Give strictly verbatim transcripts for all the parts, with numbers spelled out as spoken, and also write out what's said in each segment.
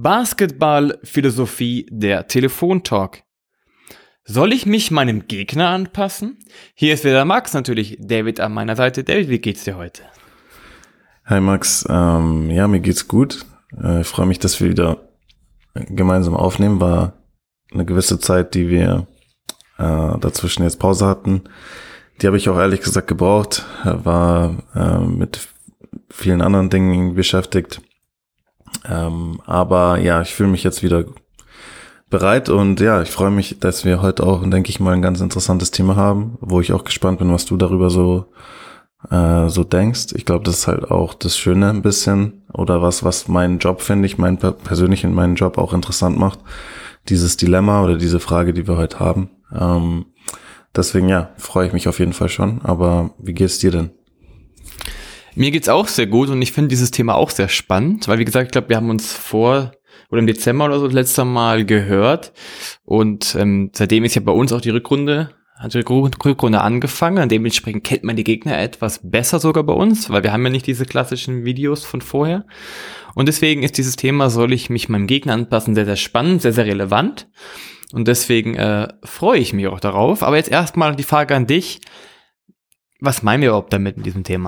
Basketball-Philosophie, der Telefontalk. Soll ich mich meinem Gegner anpassen? Hier ist wieder Max, natürlich David an meiner Seite. David, wie geht's dir heute? Hi Max, ähm, ja, mir geht's gut. Äh, ich freue mich, dass wir wieder gemeinsam aufnehmen. War eine gewisse Zeit, die wir äh, dazwischen jetzt Pause hatten. Die habe ich auch ehrlich gesagt gebraucht. War äh, mit vielen anderen Dingen beschäftigt. Ähm, aber ja, ich fühle mich jetzt wieder bereit und ja, ich freue mich, dass wir heute auch, denke ich mal, ein ganz interessantes Thema haben, wo ich auch gespannt bin, was du darüber so äh, so denkst. Ich glaube, das ist halt auch das Schöne ein bisschen oder was, was meinen Job, finde ich, mein persönlich in meinen Job auch interessant macht. Dieses Dilemma oder diese Frage, die wir heute haben. Ähm, deswegen, ja, freue ich mich auf jeden Fall schon. Aber wie geht's dir denn? Mir geht's auch sehr gut und ich finde dieses Thema auch sehr spannend, weil wie gesagt, ich glaube, wir haben uns vor oder im Dezember oder so das letzte Mal gehört und ähm, seitdem ist ja bei uns auch die Rückrunde, hat die Rückrunde angefangen und dementsprechend kennt man die Gegner etwas besser sogar bei uns, weil wir haben ja nicht diese klassischen Videos von vorher und deswegen ist dieses Thema, soll ich mich meinem Gegner anpassen, sehr, sehr spannend, sehr, sehr relevant und deswegen äh, freue ich mich auch darauf, aber jetzt erstmal die Frage an dich, was meinen wir überhaupt damit mit diesem Thema?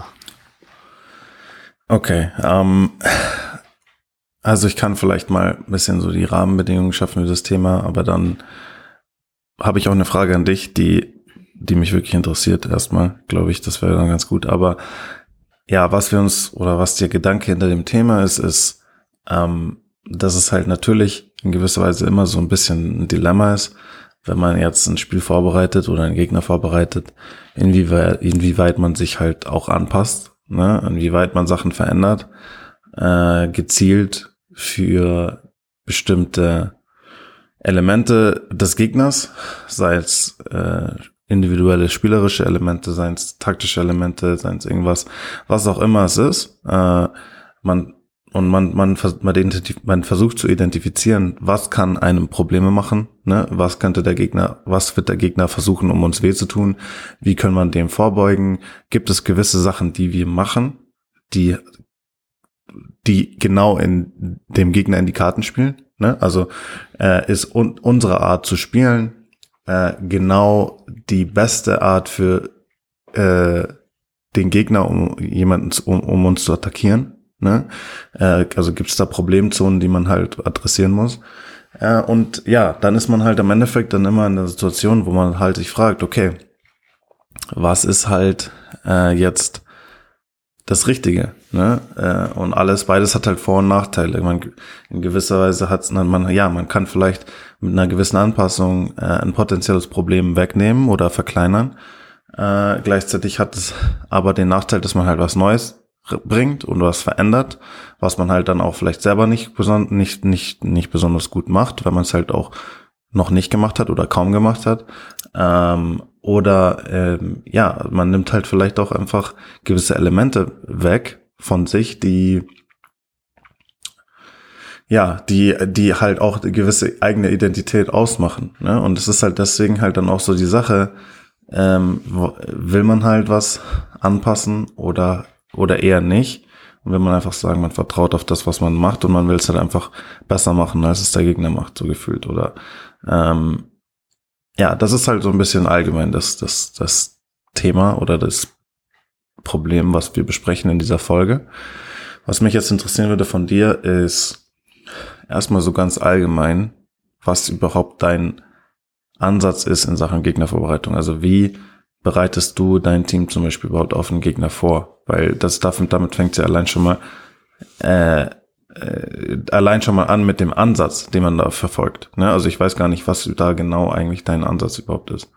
Okay, ähm, also ich kann vielleicht mal ein bisschen so die Rahmenbedingungen schaffen für das Thema, aber dann habe ich auch eine Frage an dich, die die mich wirklich interessiert erstmal, glaube ich, das wäre dann ganz gut, aber ja, was wir uns oder was der Gedanke hinter dem Thema ist, ist, ähm, dass es halt natürlich in gewisser Weise immer so ein bisschen ein Dilemma ist, wenn man jetzt ein Spiel vorbereitet oder einen Gegner vorbereitet, inwieweit, inwieweit man sich halt auch anpasst, ne, inwieweit man Sachen verändert, äh, gezielt für bestimmte Elemente des Gegners, sei es äh, individuelle spielerische Elemente, seien es taktische Elemente, seien es irgendwas, was auch immer es ist. Äh, man und man man man, man versucht zu identifizieren, was kann einem Probleme machen, ne? Was könnte der Gegner, was wird der Gegner versuchen, um uns weh zu tun? Wie können man dem vorbeugen? Gibt es gewisse Sachen, die wir machen, die die genau in dem Gegner in die Karten spielen? Ne? Also äh, ist un- unsere Art zu spielen äh, genau die beste Art für äh, den Gegner, um jemanden zu, um, um uns zu attackieren. Ne? Äh, also gibt es da Problemzonen, die man halt adressieren muss. Äh, und ja, dann ist man halt im Endeffekt dann immer in der Situation, wo man halt sich fragt, okay, was ist halt äh, jetzt das Richtige, ne? Äh, und alles, beides hat halt Vor- und Nachteile. Man, in gewisser Weise hat's, man, ja, man kann vielleicht mit einer gewissen Anpassung äh, ein potenzielles Problem wegnehmen oder verkleinern. Äh, gleichzeitig hat es aber den Nachteil, dass man halt was Neues bringt und was verändert, was man halt dann auch vielleicht selber nicht beson- nicht nicht nicht besonders gut macht, weil man es halt auch noch nicht gemacht hat oder kaum gemacht hat. Ähm, oder ähm, ja, man nimmt halt vielleicht auch einfach gewisse Elemente weg von sich, die ja, die die halt auch eine gewisse eigene Identität ausmachen. Ne? Und es ist halt deswegen halt dann auch so die Sache, ähm, will man halt was anpassen oder oder eher nicht. Und wenn man einfach sagen, man vertraut auf das, was man macht und man will es halt einfach besser machen, als es der Gegner macht, so gefühlt. Oder ähm, ja, das ist halt so ein bisschen allgemein das, das, das Thema oder das Problem, was wir besprechen in dieser Folge. Was mich jetzt interessieren würde von dir, ist erstmal so ganz allgemein, was überhaupt dein Ansatz ist in Sachen Gegnervorbereitung. Also wie bereitest du dein Team zum Beispiel überhaupt auf einen Gegner vor? Weil das damit, damit fängt es ja allein schon mal äh, äh, allein schon mal an mit dem Ansatz, den man da verfolgt. Ne? Also ich weiß gar nicht, was da genau eigentlich dein Ansatz überhaupt ist.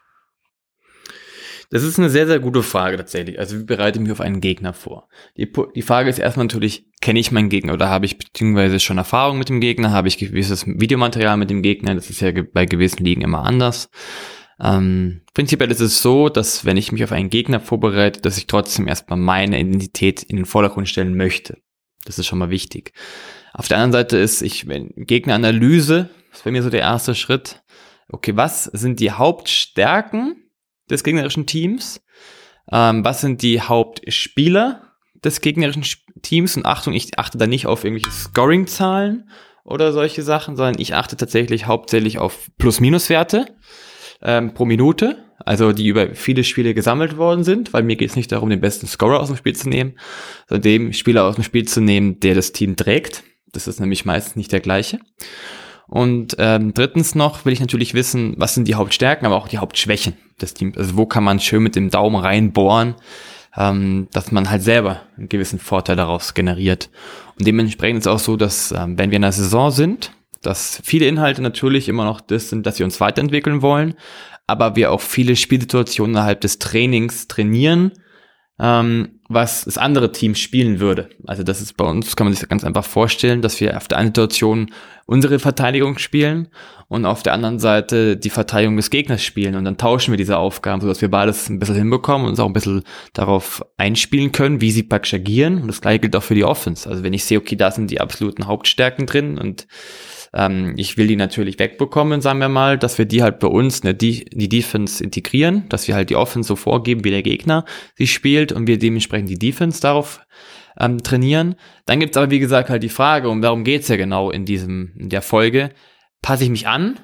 Das ist eine sehr, sehr gute Frage tatsächlich. Also wie bereite ich mich auf einen Gegner vor? Die, die Frage ist erstmal natürlich, kenne ich meinen Gegner oder habe ich beziehungsweise schon Erfahrung mit dem Gegner? Habe ich gewisses Videomaterial mit dem Gegner? Das ist ja bei gewissen Ligen immer anders. Ähm, prinzipiell ist es so, dass wenn ich mich auf einen Gegner vorbereite, dass ich trotzdem erstmal meine Identität in den Vordergrund stellen möchte. Das ist schon mal wichtig. Auf der anderen Seite ist, ich, wenn Gegneranalyse, das wäre mir so der erste Schritt. Okay, was sind die Hauptstärken des gegnerischen Teams? Ähm, was sind die Hauptspieler des gegnerischen Teams? Und Achtung, ich achte da nicht auf irgendwelche Scoring-Zahlen oder solche Sachen, sondern ich achte tatsächlich hauptsächlich auf Plus-Minus-Werte ähm, pro Minute, also die über viele Spiele gesammelt worden sind, weil mir geht es nicht darum, den besten Scorer aus dem Spiel zu nehmen, sondern den Spieler aus dem Spiel zu nehmen, der das Team trägt. Das ist nämlich meistens nicht der gleiche. Und ähm, drittens noch will ich natürlich wissen, was sind die Hauptstärken, aber auch die Hauptschwächen des Teams. Also wo kann man schön mit dem Daumen reinbohren, ähm, dass man halt selber einen gewissen Vorteil daraus generiert. Und dementsprechend ist es auch so, dass ähm, wenn wir in der Saison sind, dass viele Inhalte natürlich immer noch das sind, dass wir uns weiterentwickeln wollen, aber wir auch viele Spielsituationen innerhalb des Trainings trainieren, ähm, was das andere Team spielen würde. Also das ist bei uns, kann man sich ganz einfach vorstellen, dass wir auf der einen Situation unsere Verteidigung spielen und auf der anderen Seite die Verteidigung des Gegners spielen und dann tauschen wir diese Aufgaben, sodass wir beides ein bisschen hinbekommen und uns auch ein bisschen darauf einspielen können, wie sie praktisch agieren, und das gleiche gilt auch für die Offense. Also wenn ich sehe, okay, da sind die absoluten Hauptstärken drin und ähm, ich will die natürlich wegbekommen, sagen wir mal, dass wir die halt bei uns ne, die, die Defense integrieren, dass wir halt die Offense so vorgeben, wie der Gegner sie spielt und wir dementsprechend die Defense darauf ähm, trainieren. Dann gibt's aber, wie gesagt, halt die Frage, und darum geht's ja genau in diesem in der Folge, passe ich mich an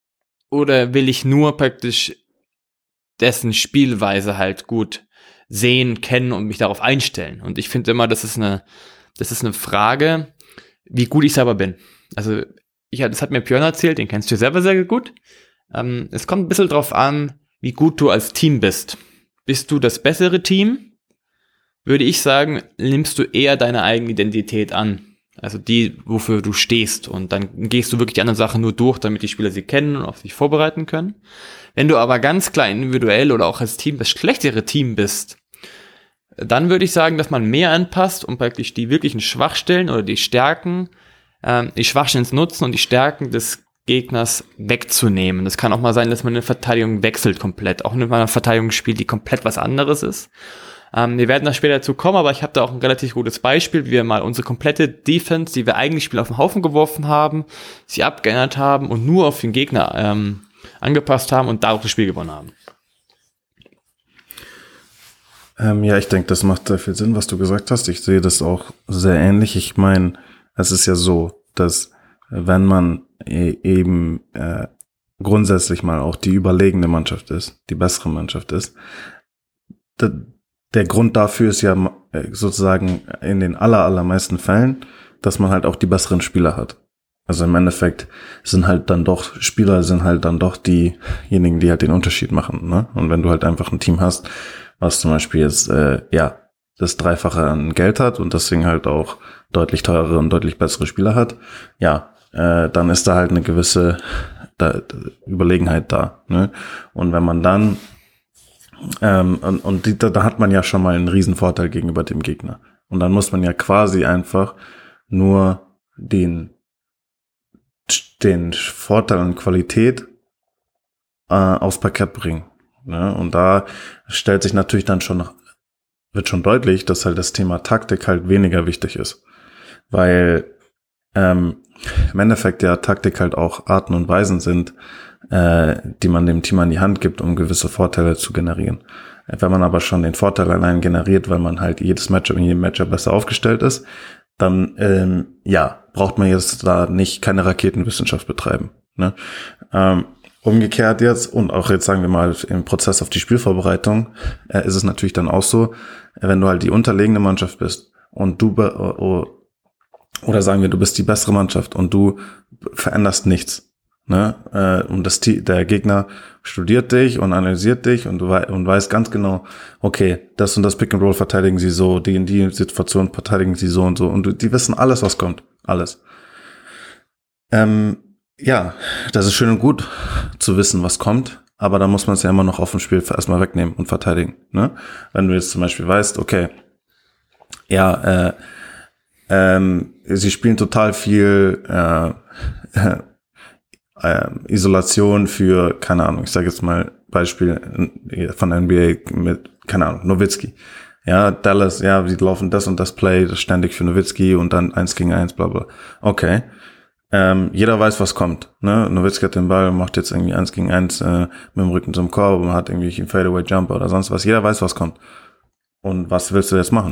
oder will ich nur praktisch dessen Spielweise halt gut sehen, kennen und mich darauf einstellen? Und ich finde immer, das ist eine das ist eine Frage, wie gut ich selber bin. Also ich, das hat mir Björn erzählt, den kennst du selber sehr gut. Ähm, es kommt ein bisschen drauf an, wie gut du als Team bist. Bist du das bessere Team? Würde ich sagen, nimmst du eher deine eigene Identität an. Also die, wofür du stehst. Und dann gehst du wirklich die anderen Sachen nur durch, damit die Spieler sie kennen und auf sich vorbereiten können. Wenn du aber ganz klar individuell oder auch als Team das schlechtere Team bist, dann würde ich sagen, dass man mehr anpasst, um praktisch die wirklichen Schwachstellen oder die Stärken, ähm, die Schwachstellen zu nutzen und die Stärken des Gegners wegzunehmen. Das kann auch mal sein, dass man eine Verteidigung wechselt komplett. Auch wenn man eine Verteidigung spielt, die komplett was anderes ist. Ähm, wir werden da später dazu kommen, aber ich habe da auch ein relativ gutes Beispiel, wie wir mal unsere komplette Defense, die wir eigentlich spielen, auf den Haufen geworfen haben, sie abgeändert haben und nur auf den Gegner ähm, angepasst haben und dadurch das Spiel gewonnen haben. Ähm, ja, ich denke, das macht sehr viel Sinn, was du gesagt hast. Ich sehe das auch sehr ähnlich. Ich meine, es ist ja so, dass wenn man e- eben äh, grundsätzlich mal auch die überlegene Mannschaft ist, die bessere Mannschaft ist, d- der Grund dafür ist ja äh, sozusagen in den aller, allermeisten Fällen, dass man halt auch die besseren Spieler hat. Also im Endeffekt sind halt dann doch, Spieler sind halt dann doch diejenigen, die halt den Unterschied machen, ne? Und wenn du halt einfach ein Team hast, was zum Beispiel jetzt, äh, ja, das Dreifache an Geld hat und deswegen halt auch deutlich teurere und deutlich bessere Spieler hat, ja, äh, dann ist da halt eine gewisse da, da Überlegenheit da, ne? Und wenn man dann, ähm, und, und die, da, da hat man ja schon mal einen riesen Vorteil gegenüber dem Gegner. Und dann muss man ja quasi einfach nur den, den Vorteil und Qualität äh, aufs Parkett bringen, ne? Und da stellt sich natürlich dann schon noch, wird schon deutlich, dass halt das Thema Taktik halt weniger wichtig ist. Weil ähm, im Endeffekt ja Taktik halt auch Arten und Weisen sind, äh, die man dem Team an die Hand gibt, um gewisse Vorteile zu generieren. Wenn man aber schon den Vorteil allein generiert, weil man halt jedes Matchup in jedem Matchup besser aufgestellt ist, dann ähm, ja, braucht man jetzt da nicht keine Raketenwissenschaft betreiben, ne? Ähm, Umgekehrt jetzt, und auch jetzt sagen wir mal im Prozess auf die Spielvorbereitung, äh, ist es natürlich dann auch so, wenn du halt die unterlegene Mannschaft bist und du, be- oder sagen wir, du bist die bessere Mannschaft und du veränderst nichts, ne? Äh, und das, der Gegner studiert dich und analysiert dich und du wei- und weiß ganz genau, okay, das und das Pick and Roll verteidigen sie so, die in die Situation verteidigen sie so und so, und du, die wissen alles, was kommt, alles. Ähm, Ja, das ist schön und gut zu wissen, was kommt, aber da muss man es ja immer noch auf dem Spiel erstmal wegnehmen und verteidigen, ne? Wenn du jetzt zum Beispiel weißt, okay, ja, äh, ähm, sie spielen total viel äh, äh, Isolation für, keine Ahnung, ich sage jetzt mal Beispiel von N B A mit, keine Ahnung, Nowitzki. Ja, Dallas, ja, die laufen das und das Play, das ständig für Nowitzki und dann eins gegen eins, bla bla. Okay. Ähm, jeder weiß, was kommt, ne? Nowitzki hat den Ball, macht jetzt irgendwie eins gegen eins äh, mit dem Rücken zum Korb und hat irgendwie einen Fadeaway Jumper oder sonst was. Jeder weiß, was kommt. Und was willst du jetzt machen?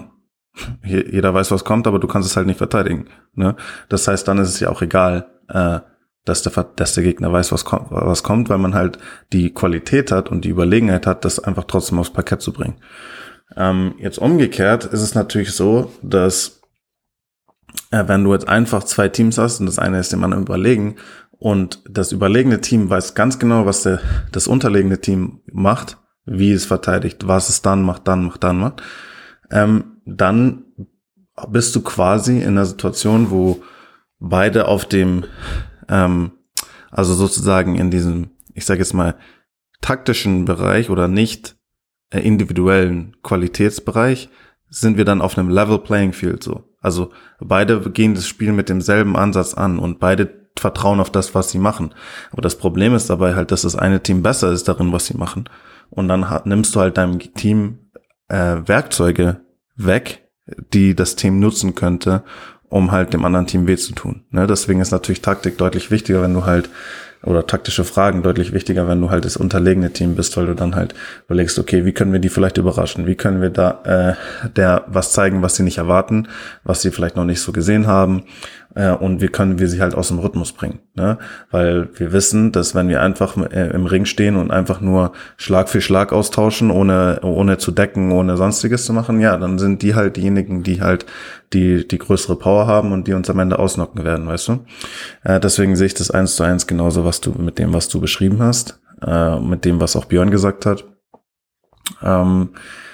Jeder weiß, was kommt, aber du kannst es halt nicht verteidigen. Ne? Das heißt, dann ist es ja auch egal, äh, dass der, dass der Gegner weiß, was kommt, was kommt, weil man halt die Qualität hat und die Überlegenheit hat, das einfach trotzdem aufs Parkett zu bringen. Ähm, jetzt umgekehrt ist es natürlich so, dass äh, wenn du jetzt einfach zwei Teams hast und das eine ist dem anderen überlegen und das überlegene Team weiß ganz genau, was der, das unterlegene Team macht, wie es verteidigt, was es dann macht, dann macht, dann macht, ähm, dann bist du quasi in einer Situation, wo beide auf dem, ähm, also sozusagen in diesem, ich sage jetzt mal, taktischen Bereich oder nicht äh, individuellen Qualitätsbereich, sind wir dann auf einem Level Playing Field so. Also beide gehen das Spiel mit demselben Ansatz an und beide vertrauen auf das, was sie machen. Aber das Problem ist dabei halt, dass das eine Team besser ist darin, was sie machen. Und dann hat, nimmst du halt deinem Team äh, Werkzeuge weg, die das Team nutzen könnte, um halt dem anderen Team weh zu tun. Ne? Deswegen ist natürlich Taktik deutlich wichtiger, wenn du halt, oder taktische Fragen deutlich wichtiger, wenn du halt das unterlegene Team bist, weil du dann halt überlegst, okay, wie können wir die vielleicht überraschen? Wie können wir da äh, der was zeigen, was sie nicht erwarten, was sie vielleicht noch nicht so gesehen haben, äh, und wie können wir sie halt aus dem Rhythmus bringen? Ne? Weil wir wissen, dass wenn wir einfach äh, im Ring stehen und einfach nur Schlag für Schlag austauschen, ohne ohne zu decken, ohne sonstiges zu machen, ja, dann sind die halt diejenigen, die halt die die größere Power haben und die uns am Ende ausnocken werden, weißt du? Äh, deswegen sehe ich das eins zu eins genauso, was du mit dem, was du beschrieben hast, äh, mit dem, was auch Björn gesagt hat. Ähm,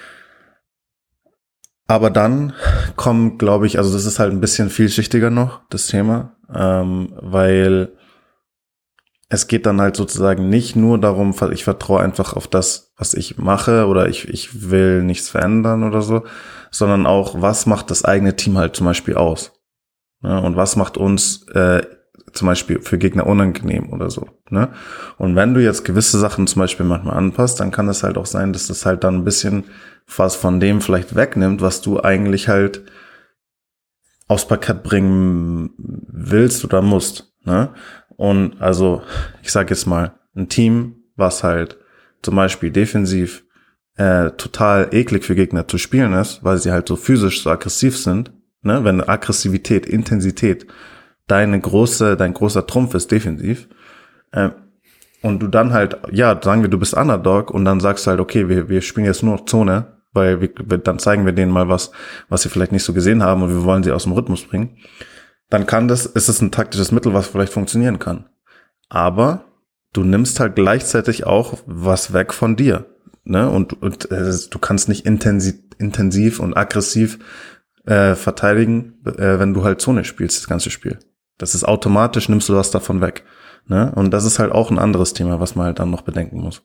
aber dann kommen, glaube ich, also das ist halt ein bisschen vielschichtiger noch, das Thema, ähm, weil es geht dann halt sozusagen nicht nur darum, ich vertraue einfach auf das, was ich mache oder ich, ich will nichts verändern oder so, sondern auch, was macht das eigene Team halt zum Beispiel aus? Ja, und was macht uns äh, zum Beispiel für Gegner unangenehm oder so. Ne? Und wenn du jetzt gewisse Sachen zum Beispiel manchmal anpasst, dann kann es halt auch sein, dass das halt dann ein bisschen was von dem vielleicht wegnimmt, was du eigentlich halt aufs Parkett bringen willst oder musst. Ne? Und also, ich sag jetzt mal, ein Team, was halt zum Beispiel defensiv äh, total eklig für Gegner zu spielen ist, weil sie halt so physisch so aggressiv sind, ne? Wenn Aggressivität, Intensität deine große, dein großer Trumpf ist defensiv, äh, und du dann halt, ja, sagen wir, du bist Underdog und dann sagst du halt, okay, wir, wir spielen jetzt nur Zone, weil wir, dann zeigen wir denen mal was, was sie vielleicht nicht so gesehen haben und wir wollen sie aus dem Rhythmus bringen, dann kann das, ist es ein taktisches Mittel, was vielleicht funktionieren kann. Aber du nimmst halt gleichzeitig auch was weg von dir, ne? Und, und äh, du kannst nicht intensiv, intensiv und aggressiv äh, verteidigen, äh, wenn du halt Zone spielst, das ganze Spiel. Das ist automatisch, nimmst du was davon weg, ne? Und das ist halt auch ein anderes Thema, was man halt dann noch bedenken muss.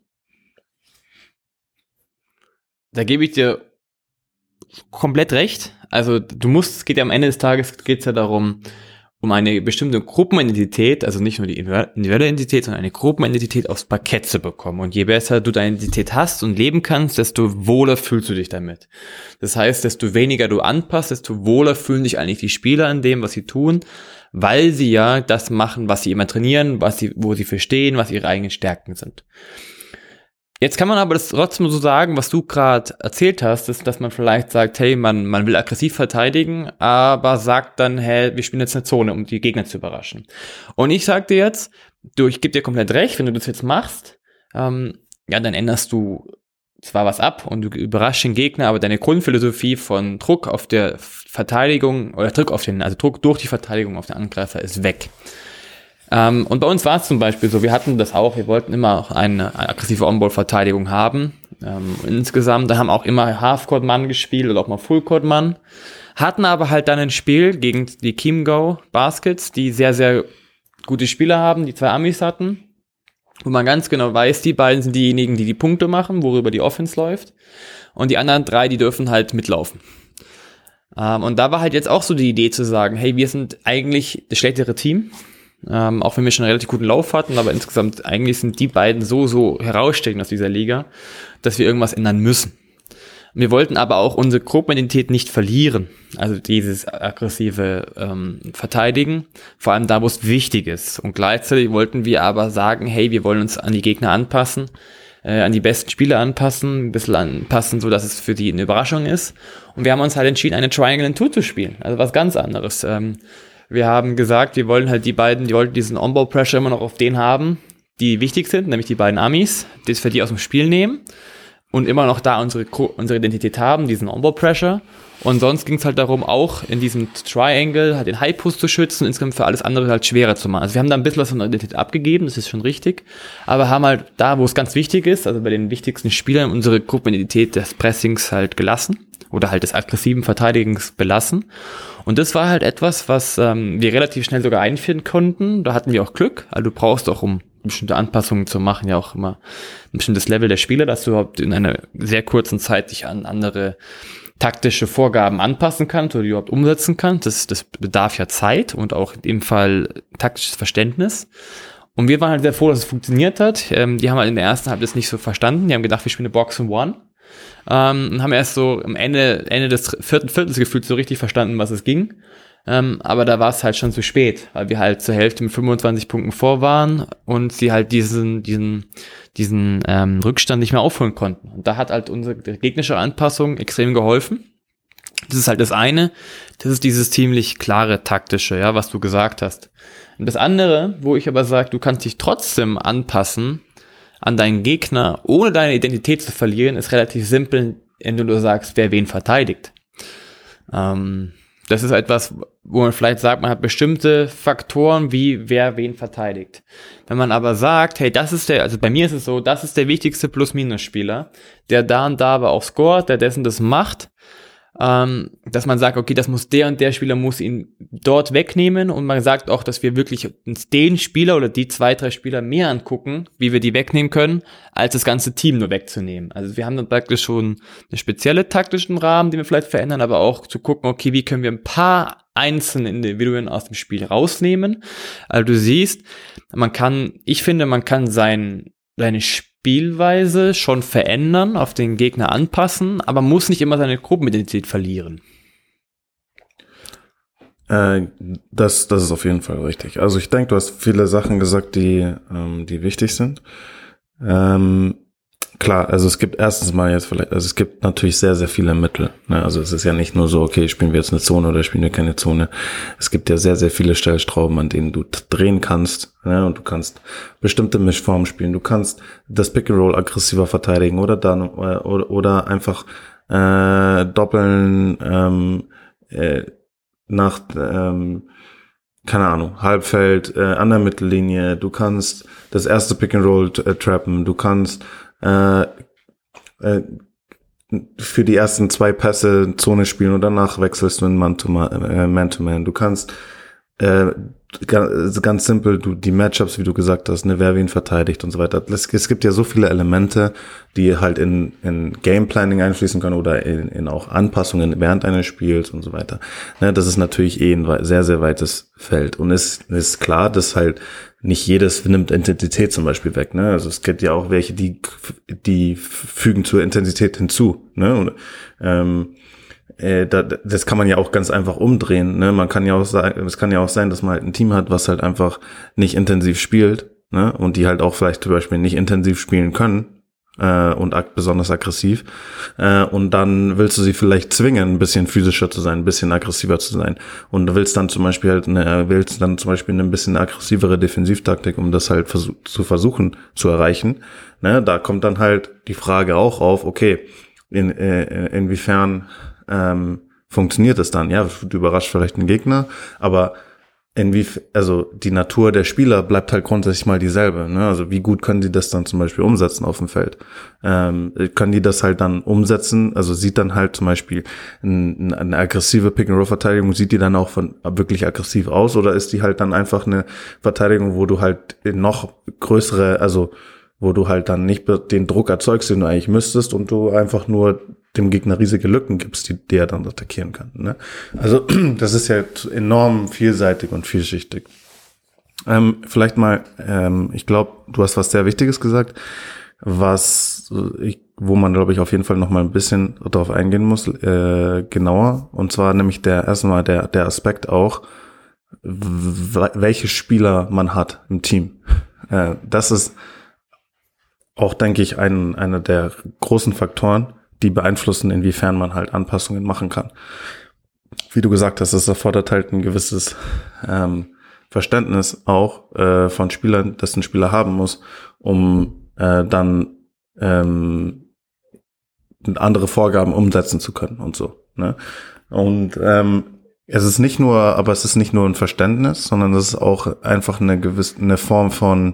Da gebe ich dir komplett recht. Also du musst, es geht ja am Ende des Tages, geht es ja darum, um eine bestimmte Gruppenidentität, also nicht nur die individuelle Identität, sondern eine Gruppenidentität aufs Parkett zu bekommen. Und je besser du deine Identität hast und leben kannst, desto wohler fühlst du dich damit. Das heißt, desto weniger du anpasst, desto wohler fühlen sich eigentlich die Spieler an dem, was sie tun, weil sie ja das machen, was sie immer trainieren, was sie, wo sie verstehen, was ihre eigenen Stärken sind. Jetzt kann man aber das trotzdem so sagen, was du gerade erzählt hast, ist, dass man vielleicht sagt, hey, man, man will aggressiv verteidigen, aber sagt dann, hey, wir spielen jetzt eine Zone, um die Gegner zu überraschen. Und ich sag dir jetzt, du, ich gebe dir komplett recht, wenn du das jetzt machst, ähm, ja, dann änderst du zwar was ab und du überraschst den Gegner, aber deine Grundphilosophie von Druck auf der Verteidigung oder Druck auf den, also Druck durch die Verteidigung auf den Angreifer ist weg. Um, und bei uns war es zum Beispiel so, wir hatten das auch, wir wollten immer auch eine, eine aggressive On-Ball-Verteidigung haben. Um, insgesamt, da haben auch immer Half-Court-Mann gespielt oder auch mal Full-Court-Mann. Hatten aber halt dann ein Spiel gegen die Chiemgau Baskets, die sehr, sehr gute Spieler haben, die zwei Amis hatten. Wo man ganz genau weiß, die beiden sind diejenigen, die die Punkte machen, worüber die Offense läuft. Und die anderen drei, die dürfen halt mitlaufen. Um, und da war halt jetzt auch so die Idee zu sagen, hey, wir sind eigentlich das schlechtere Team. Ähm, auch wenn wir schon einen relativ guten Lauf hatten, aber insgesamt eigentlich sind die beiden so, so herausstechen aus dieser Liga, dass wir irgendwas ändern müssen. Wir wollten aber auch unsere Gruppenidentität nicht verlieren, also dieses aggressive ähm, Verteidigen, vor allem da, wo es wichtig ist. Und gleichzeitig wollten wir aber sagen, hey, wir wollen uns an die Gegner anpassen, äh, an die besten Spieler anpassen, ein bisschen anpassen, so dass es für die eine Überraschung ist. Und wir haben uns halt entschieden, eine Triangle and Two zu spielen, also was ganz anderes. Ähm, wir haben gesagt, wir wollen halt die beiden, die wollten diesen On-Ball-Pressure immer noch auf den haben, die wichtig sind, nämlich die beiden Amis, das für die aus dem Spiel nehmen und immer noch da unsere, unsere Identität haben, diesen On-Ball-Pressure. Und sonst ging es halt darum, auch in diesem Triangle halt den High-Post zu schützen und insgesamt für alles andere halt schwerer zu machen. Also wir haben da ein bisschen was von der Identität abgegeben, das ist schon richtig, aber haben halt da, wo es ganz wichtig ist, also bei den wichtigsten Spielern, unsere Gruppenidentität des Pressings halt gelassen oder halt des aggressiven Verteidigens belassen. Und das war halt etwas, was ähm, wir relativ schnell sogar einführen konnten. Da hatten wir auch Glück, also du brauchst auch, um bestimmte Anpassungen zu machen, ja auch immer ein bestimmtes Level der Spieler, dass du überhaupt in einer sehr kurzen Zeit dich an andere taktische Vorgaben anpassen kannst oder die überhaupt umsetzen kannst. Das, das bedarf ja Zeit und auch in dem Fall taktisches Verständnis. Und wir waren halt sehr froh, dass es funktioniert hat. Ähm, die haben halt in der ersten Halbzeit das nicht so verstanden. Die haben gedacht, wir spielen eine Box and One. Ähm, und haben erst so am Ende, Ende des vierten Viertels gefühlt so richtig verstanden, was es ging. Ähm, aber da war es halt schon zu spät, weil wir halt zur Hälfte mit fünfundzwanzig Punkten vor waren und sie halt diesen, diesen, diesen ähm, Rückstand nicht mehr aufholen konnten. Und da hat halt unsere gegnerische Anpassung extrem geholfen. Das ist halt das eine. Das ist dieses ziemlich klare taktische, ja, was du gesagt hast. Und das andere, wo ich aber sage, du kannst dich trotzdem anpassen an deinen Gegner, ohne deine Identität zu verlieren, ist relativ simpel, wenn du nur sagst, wer wen verteidigt. Ähm, Das ist etwas, wo man vielleicht sagt, man hat bestimmte Faktoren, wie wer wen verteidigt. Wenn man aber sagt, hey, das ist der, also bei mir ist es so, das ist der wichtigste Plus-Minus-Spieler, der da und da aber auch scoret, der dessen das macht, ähm, dass man sagt, okay, das muss der und der Spieler muss ihn dort wegnehmen und man sagt auch, dass wir wirklich uns den Spieler oder die zwei, drei Spieler mehr angucken, wie wir die wegnehmen können, als das ganze Team nur wegzunehmen. Also wir haben dann praktisch schon einen speziellen taktischen Rahmen, den wir vielleicht verändern, aber auch zu gucken, okay, wie können wir ein paar einzelne Individuen aus dem Spiel rausnehmen. Also du siehst, man kann, ich finde, man kann sein, seine Spielweise schon verändern, auf den Gegner anpassen, aber muss nicht immer seine Gruppenidentität verlieren. Äh, das, das ist auf jeden Fall richtig. Also ich denke, du hast viele Sachen gesagt, die, ähm, die wichtig sind. Ähm, klar, also es gibt erstens mal jetzt vielleicht, also es gibt natürlich sehr, sehr viele Mittel. Ne? Also es ist ja nicht nur so, okay, spielen wir jetzt eine Zone oder spielen wir keine Zone. Es gibt ja sehr, sehr viele Stellschrauben, an denen du drehen kannst. Ne? Und du kannst bestimmte Mischformen spielen. Du kannst das Pick and Roll aggressiver verteidigen oder dann oder, oder einfach äh, doppeln ähm, äh, nach ähm, keine Ahnung, Halbfeld, äh, an der Mittellinie. Du kannst das erste Pick and Roll äh, trappen. Du kannst Äh, äh, für die ersten zwei Pässe Zone spielen und danach wechselst du in Man-to-Man. Äh, Man-to-Man. Du kannst äh, ganz, ganz simpel du die Matchups, wie du gesagt hast, ne, wer wen verteidigt und so weiter. Es, es gibt ja so viele Elemente, die halt in, in Gameplanning einfließen können oder in, in auch Anpassungen während eines Spiels und so weiter. Ne, das ist natürlich eh ein sehr, sehr weites Feld. Und es ist klar, dass halt nicht jedes nimmt Intensität zum Beispiel weg, ne? Also es gibt ja auch welche, die die fügen zur Intensität hinzu, ne? Und, ähm, äh, da, das kann man ja auch ganz einfach umdrehen, ne? Man kann ja auch sagen, es kann ja auch sein, dass man halt ein Team hat, was halt einfach nicht intensiv spielt, ne? Und die halt auch vielleicht zum Beispiel nicht intensiv spielen können. Äh, und ag- besonders aggressiv. Äh, und dann willst du sie vielleicht zwingen, ein bisschen physischer zu sein, ein bisschen aggressiver zu sein. Und du willst dann zum Beispiel halt eine, willst dann zum Beispiel eine ein bisschen aggressivere Defensivtaktik, um das halt versuch, zu versuchen zu erreichen. Ne? Da kommt dann halt die Frage auch auf, okay, in, äh, inwiefern ähm, funktioniert es dann? Ja, du überrascht vielleicht einen Gegner, aber Inwief- also die Natur der Spieler bleibt halt grundsätzlich mal dieselbe, ne? Also wie gut können die das dann zum Beispiel umsetzen auf dem Feld? Ähm, können die das halt dann umsetzen? Also sieht dann halt zum Beispiel ein, eine aggressive Pick-and-Roll-Verteidigung, sieht die dann auch von wirklich aggressiv aus oder ist die halt dann einfach eine Verteidigung, wo du halt noch größere, also wo du halt dann nicht den Druck erzeugst, den du eigentlich müsstest und du einfach nur dem Gegner riesige Lücken gibst, die der dann attackieren kann. Ne? Also das ist ja enorm vielseitig und vielschichtig. Ähm, vielleicht mal, ähm, ich glaube, du hast was sehr Wichtiges gesagt, was ich, wo man, glaube ich, auf jeden Fall noch mal ein bisschen darauf eingehen muss, äh, genauer. Und zwar nämlich der erstmal der der Aspekt auch, w- welche Spieler man hat im Team. Äh, das ist auch, denke ich, ein, einer der großen Faktoren, die beeinflussen, inwiefern man halt Anpassungen machen kann. Wie du gesagt hast, es erfordert halt ein gewisses ähm, Verständnis auch äh, von Spielern, das ein Spieler haben muss, um äh, dann ähm, andere Vorgaben umsetzen zu können und so. Ne? Und ähm, es ist nicht nur, aber es ist nicht nur ein Verständnis, sondern es ist auch einfach eine gewisse eine Form von,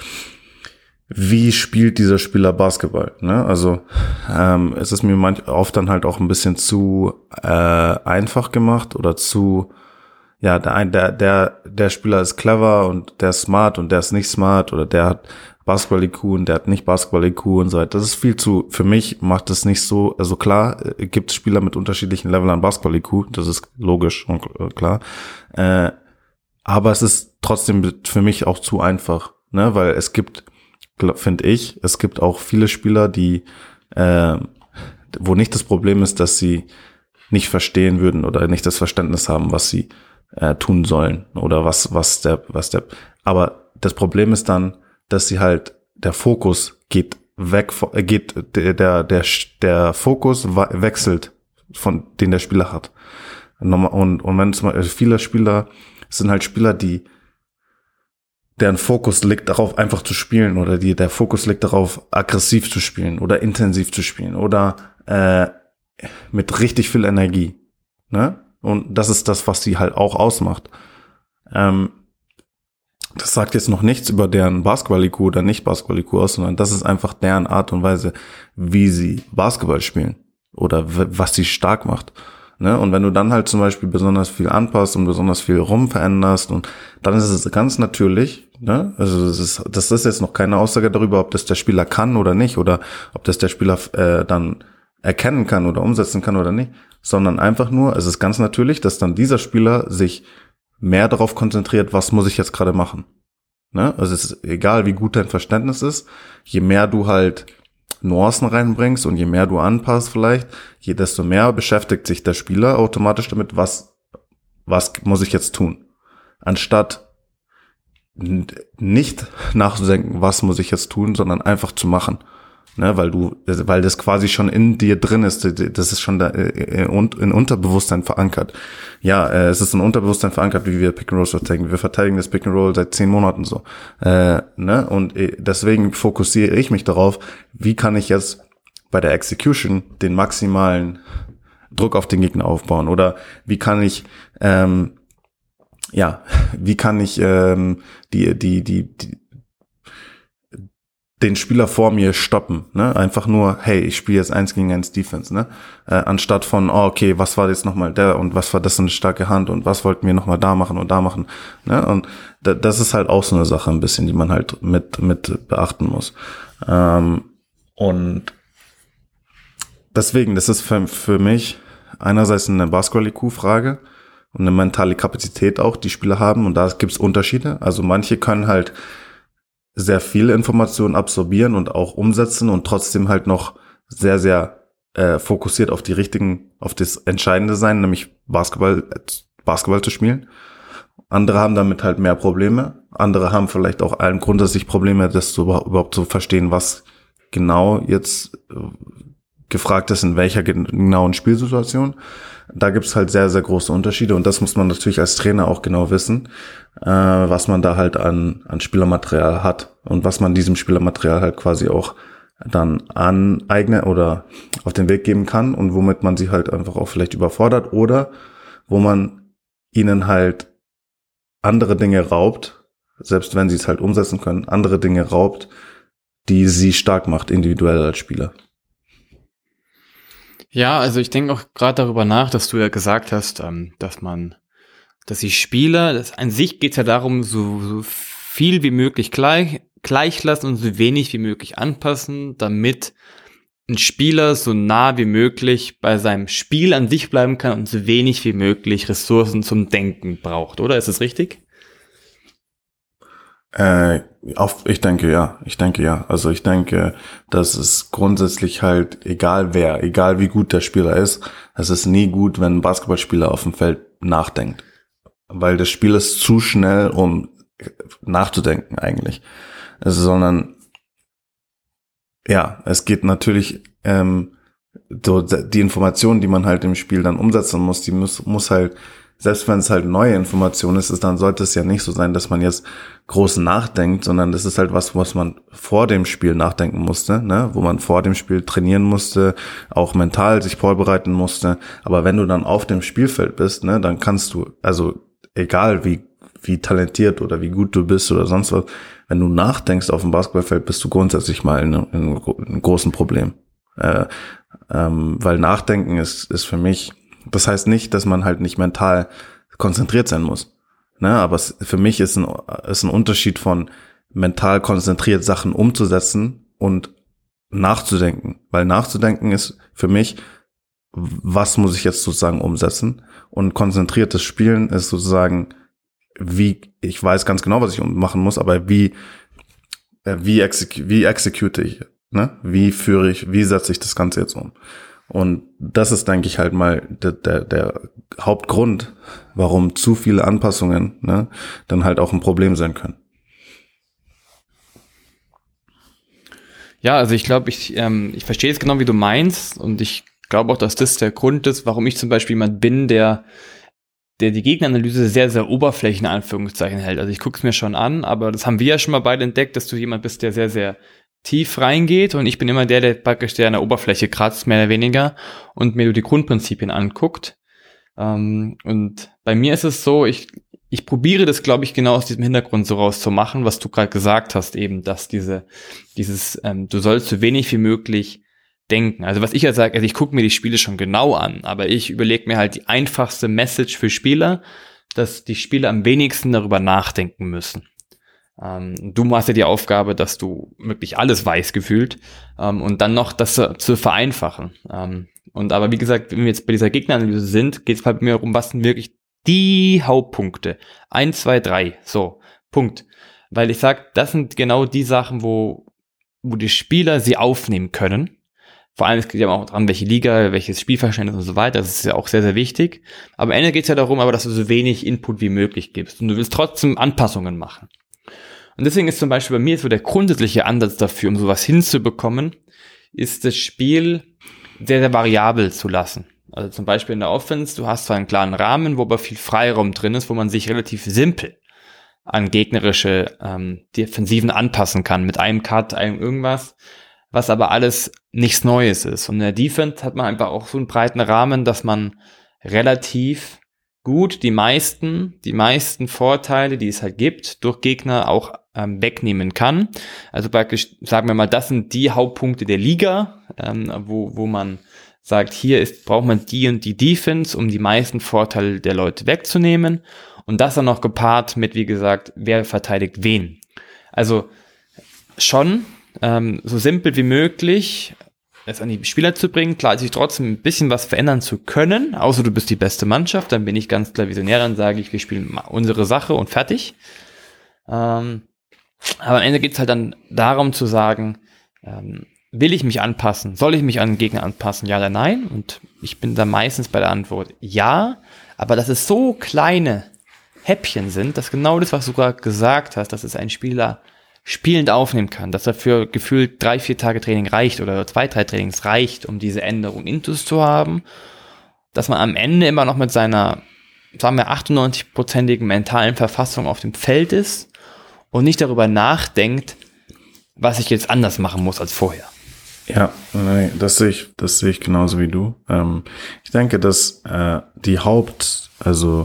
wie spielt dieser Spieler Basketball? Ne? Also ähm, es ist mir manch, oft dann halt auch ein bisschen zu äh, einfach gemacht oder zu, ja, der, der, der, der Spieler ist clever und der ist smart und der ist nicht smart oder der hat Basketball-I Q und der hat nicht Basketball-I Q und so weiter. Das ist viel zu, für mich macht das nicht so, also klar, äh, gibt es Spieler mit unterschiedlichen Leveln an Basketball-I Q, das ist logisch und äh, klar. Äh, aber es ist trotzdem für mich auch zu einfach, ne, weil es gibt, finde ich, es gibt auch viele Spieler, die, äh, wo nicht das Problem ist, dass sie nicht verstehen würden oder nicht das Verständnis haben, was sie äh, tun sollen oder was, was der, was der, aber das Problem ist dann, dass sie halt, der Fokus geht weg, geht, der, der, der, der Fokus wechselt von, den der Spieler hat. Und, und wenn zum Beispiel viele Spieler, sind halt Spieler, die, deren Fokus liegt darauf, einfach zu spielen oder die, der Fokus liegt darauf, aggressiv zu spielen oder intensiv zu spielen oder, äh, mit richtig viel Energie, ne? Und das ist das, was sie halt auch ausmacht. Ähm, Das sagt jetzt noch nichts über deren Basketball-I Q oder nicht Basketball-I Q aus, sondern das ist einfach deren Art und Weise, wie sie Basketball spielen oder w- was sie stark macht. Ne? Und wenn du dann halt zum Beispiel besonders viel anpasst und besonders viel rumveränderst und dann ist es ganz natürlich, ne? Also das ist, das ist jetzt noch keine Aussage darüber, ob das der Spieler kann oder nicht oder ob das der Spieler äh, dann erkennen kann oder umsetzen kann oder nicht, sondern einfach nur, es ist ganz natürlich, dass dann dieser Spieler sich mehr darauf konzentriert, was muss ich jetzt gerade machen. Ne? Also es ist egal, wie gut dein Verständnis ist, je mehr du halt Nuancen reinbringst und je mehr du anpasst vielleicht, je desto mehr beschäftigt sich der Spieler automatisch damit, was, was muss ich jetzt tun. Anstatt n- nicht nachzudenken, was muss ich jetzt tun, sondern einfach zu machen. Ne, weil du, weil das quasi schon in dir drin ist, das ist schon da in Unterbewusstsein verankert. Ja, äh, es ist in Unterbewusstsein verankert, wie wir Pick and Roll verteidigen. Wir verteidigen das Pick and Roll seit zehn Monaten so. Äh, ne, und deswegen fokussiere ich mich darauf, wie kann ich jetzt bei der Execution den maximalen Druck auf den Gegner aufbauen oder wie kann ich, ähm, ja, wie kann ich ähm, die, die, die, die den Spieler vor mir stoppen, ne? Einfach nur, hey, ich spiele jetzt eins gegen eins Defense, ne? Äh, anstatt von, oh, okay, was war jetzt nochmal der und was war das für eine starke Hand und was wollten wir nochmal da machen und da machen, ne? Und da, das ist halt auch so eine Sache ein bisschen, die man halt mit mit beachten muss. Ähm, und deswegen, das ist für, für mich einerseits eine Basketball-I Q-Frage und eine mentale Kapazität auch, die Spieler haben und da gibt's Unterschiede. Also manche können halt sehr viele Informationen absorbieren und auch umsetzen und trotzdem halt noch sehr, sehr äh, fokussiert auf die richtigen, auf das Entscheidende sein, nämlich Basketball, Basketball zu spielen. Andere haben damit halt mehr Probleme. Andere haben vielleicht auch allen grundsätzlich Probleme, das zu, überhaupt zu verstehen, was genau jetzt äh, gefragt ist, in welcher genauen Spielsituation. Da gibt's halt sehr, sehr große Unterschiede und das muss man natürlich als Trainer auch genau wissen, äh, was man da halt an, an Spielermaterial hat und was man diesem Spielermaterial halt quasi auch dann aneignen oder auf den Weg geben kann und womit man sie halt einfach auch vielleicht überfordert oder wo man ihnen halt andere Dinge raubt, selbst wenn sie es halt umsetzen können, andere Dinge raubt, die sie stark macht, individuell als Spieler. Ja, also ich denke auch gerade darüber nach, dass du ja gesagt hast, ähm, dass man, dass die Spieler, das, an sich geht es ja darum, so, so viel wie möglich gleich, gleich lassen und so wenig wie möglich anpassen, damit ein Spieler so nah wie möglich bei seinem Spiel an sich bleiben kann und so wenig wie möglich Ressourcen zum Denken braucht, oder? Ist das richtig? Äh, auf, ich denke ja, ich denke ja. Also ich denke, dass es grundsätzlich halt, egal wer, egal wie gut der Spieler ist, es ist nie gut, wenn ein Basketballspieler auf dem Feld nachdenkt. Weil das Spiel ist zu schnell, um nachzudenken eigentlich. Also, sondern ja, es geht natürlich, ähm, so die Informationen, die man halt im Spiel dann umsetzen muss, die muss, muss halt, selbst wenn es halt neue Information ist, ist, dann sollte es ja nicht so sein, dass man jetzt groß nachdenkt, sondern das ist halt was, was man vor dem Spiel nachdenken musste, ne, wo man vor dem Spiel trainieren musste, auch mental sich vorbereiten musste. Aber wenn du dann auf dem Spielfeld bist, ne, dann kannst du, also egal wie wie talentiert oder wie gut du bist oder sonst was, wenn du nachdenkst auf dem Basketballfeld, bist du grundsätzlich mal in, in, in einem großen Problem. Äh, ähm, weil Nachdenken ist ist für mich, das heißt nicht, dass man halt nicht mental konzentriert sein muss. Ne, aber es, für mich ist ein, ist ein Unterschied von mental konzentriert Sachen umzusetzen und nachzudenken. Weil nachzudenken ist für mich, was muss ich jetzt sozusagen umsetzen? Und konzentriertes Spielen ist sozusagen, wie, ich weiß ganz genau, was ich machen muss, aber wie, wie, execu- wie execute ich, ne? Wie führe ich, wie setze ich das Ganze jetzt um? Und das ist, denke ich, halt mal der, der, der Hauptgrund, warum zu viele Anpassungen, ne, dann halt auch ein Problem sein können. Ja, also ich glaube, ich, ähm, ich verstehe es genau, wie du meinst, und ich glaube auch, dass das der Grund ist, warum ich zum Beispiel jemand bin, der der die Gegneranalyse sehr, sehr oberflächlich in Anführungszeichen hält. Also ich gucke es mir schon an, aber das haben wir ja schon mal beide entdeckt, dass du jemand bist, der sehr, sehr tief reingeht, und ich bin immer der, der praktisch der an der Oberfläche kratzt, mehr oder weniger, und mir nur die Grundprinzipien anguckt. Ähm, und bei mir ist es so, ich ich probiere das, glaube ich, genau aus diesem Hintergrund so rauszumachen, was du gerade gesagt hast, eben, dass diese dieses, ähm, du sollst so wenig wie möglich denken. Also was ich ja sage, also ich gucke mir die Spiele schon genau an, aber ich überlege mir halt die einfachste Message für Spieler, dass die Spieler am wenigsten darüber nachdenken müssen. Ähm, du machst ja die Aufgabe, dass du wirklich alles weißt gefühlt, ähm, und dann noch das zu, zu vereinfachen. Ähm, und aber wie gesagt, wenn wir jetzt bei dieser Gegneranalyse sind, geht es halt mir darum, was sind wirklich die Hauptpunkte. Eins, zwei, drei, so, Punkt. Weil ich sag, das sind genau die Sachen, wo, wo die Spieler sie aufnehmen können. Vor allem, es geht ja auch dran, welche Liga, welches Spielverständnis und so weiter. Das ist ja auch sehr, sehr wichtig. Aber am Ende geht es ja darum, aber dass du so wenig Input wie möglich gibst. Und du willst trotzdem Anpassungen machen. Und deswegen ist zum Beispiel bei mir so der grundsätzliche Ansatz dafür, um sowas hinzubekommen, ist das Spiel sehr, sehr variabel zu lassen. Also zum Beispiel in der Offense, du hast zwar einen klaren Rahmen, wo aber viel Freiraum drin ist, wo man sich relativ simpel an gegnerische ähm, Defensiven anpassen kann, mit einem Cut, einem irgendwas, was aber alles nichts Neues ist. Und in der Defense hat man einfach auch so einen breiten Rahmen, dass man relativ gut die meisten, die meisten Vorteile, die es halt gibt, durch Gegner auch ähm, wegnehmen kann. Also praktisch, sagen wir mal, das sind die Hauptpunkte der Liga, ähm, wo, wo man sagt, hier ist, braucht man die und die Defense, um die meisten Vorteile der Leute wegzunehmen. Und das dann noch gepaart mit, wie gesagt, wer verteidigt wen. Also schon ähm, so simpel wie möglich es an die Spieler zu bringen, klar, sich trotzdem ein bisschen was verändern zu können, außer du bist die beste Mannschaft, dann bin ich ganz klar visionär, dann sage ich, wir spielen unsere Sache und fertig. Ähm, aber am Ende geht es halt dann darum zu sagen, ähm, will ich mich anpassen? Soll ich mich an den Gegner anpassen? Ja oder nein? Und ich bin da meistens bei der Antwort ja, aber dass es so kleine Häppchen sind, dass genau das, was du gerade gesagt hast, dass es ein Spieler spielend aufnehmen kann, dass dafür gefühlt drei, vier Tage Training reicht oder zwei, drei Trainings reicht, um diese Änderung intus zu haben, dass man am Ende immer noch mit seiner, sagen wir, achtundneunzig-prozentigen mentalen Verfassung auf dem Feld ist und nicht darüber nachdenkt, was ich jetzt anders machen muss als vorher. Ja, nee, das sehe ich, das sehe ich genauso wie du. Ähm, ich denke, dass äh, die Haupt, also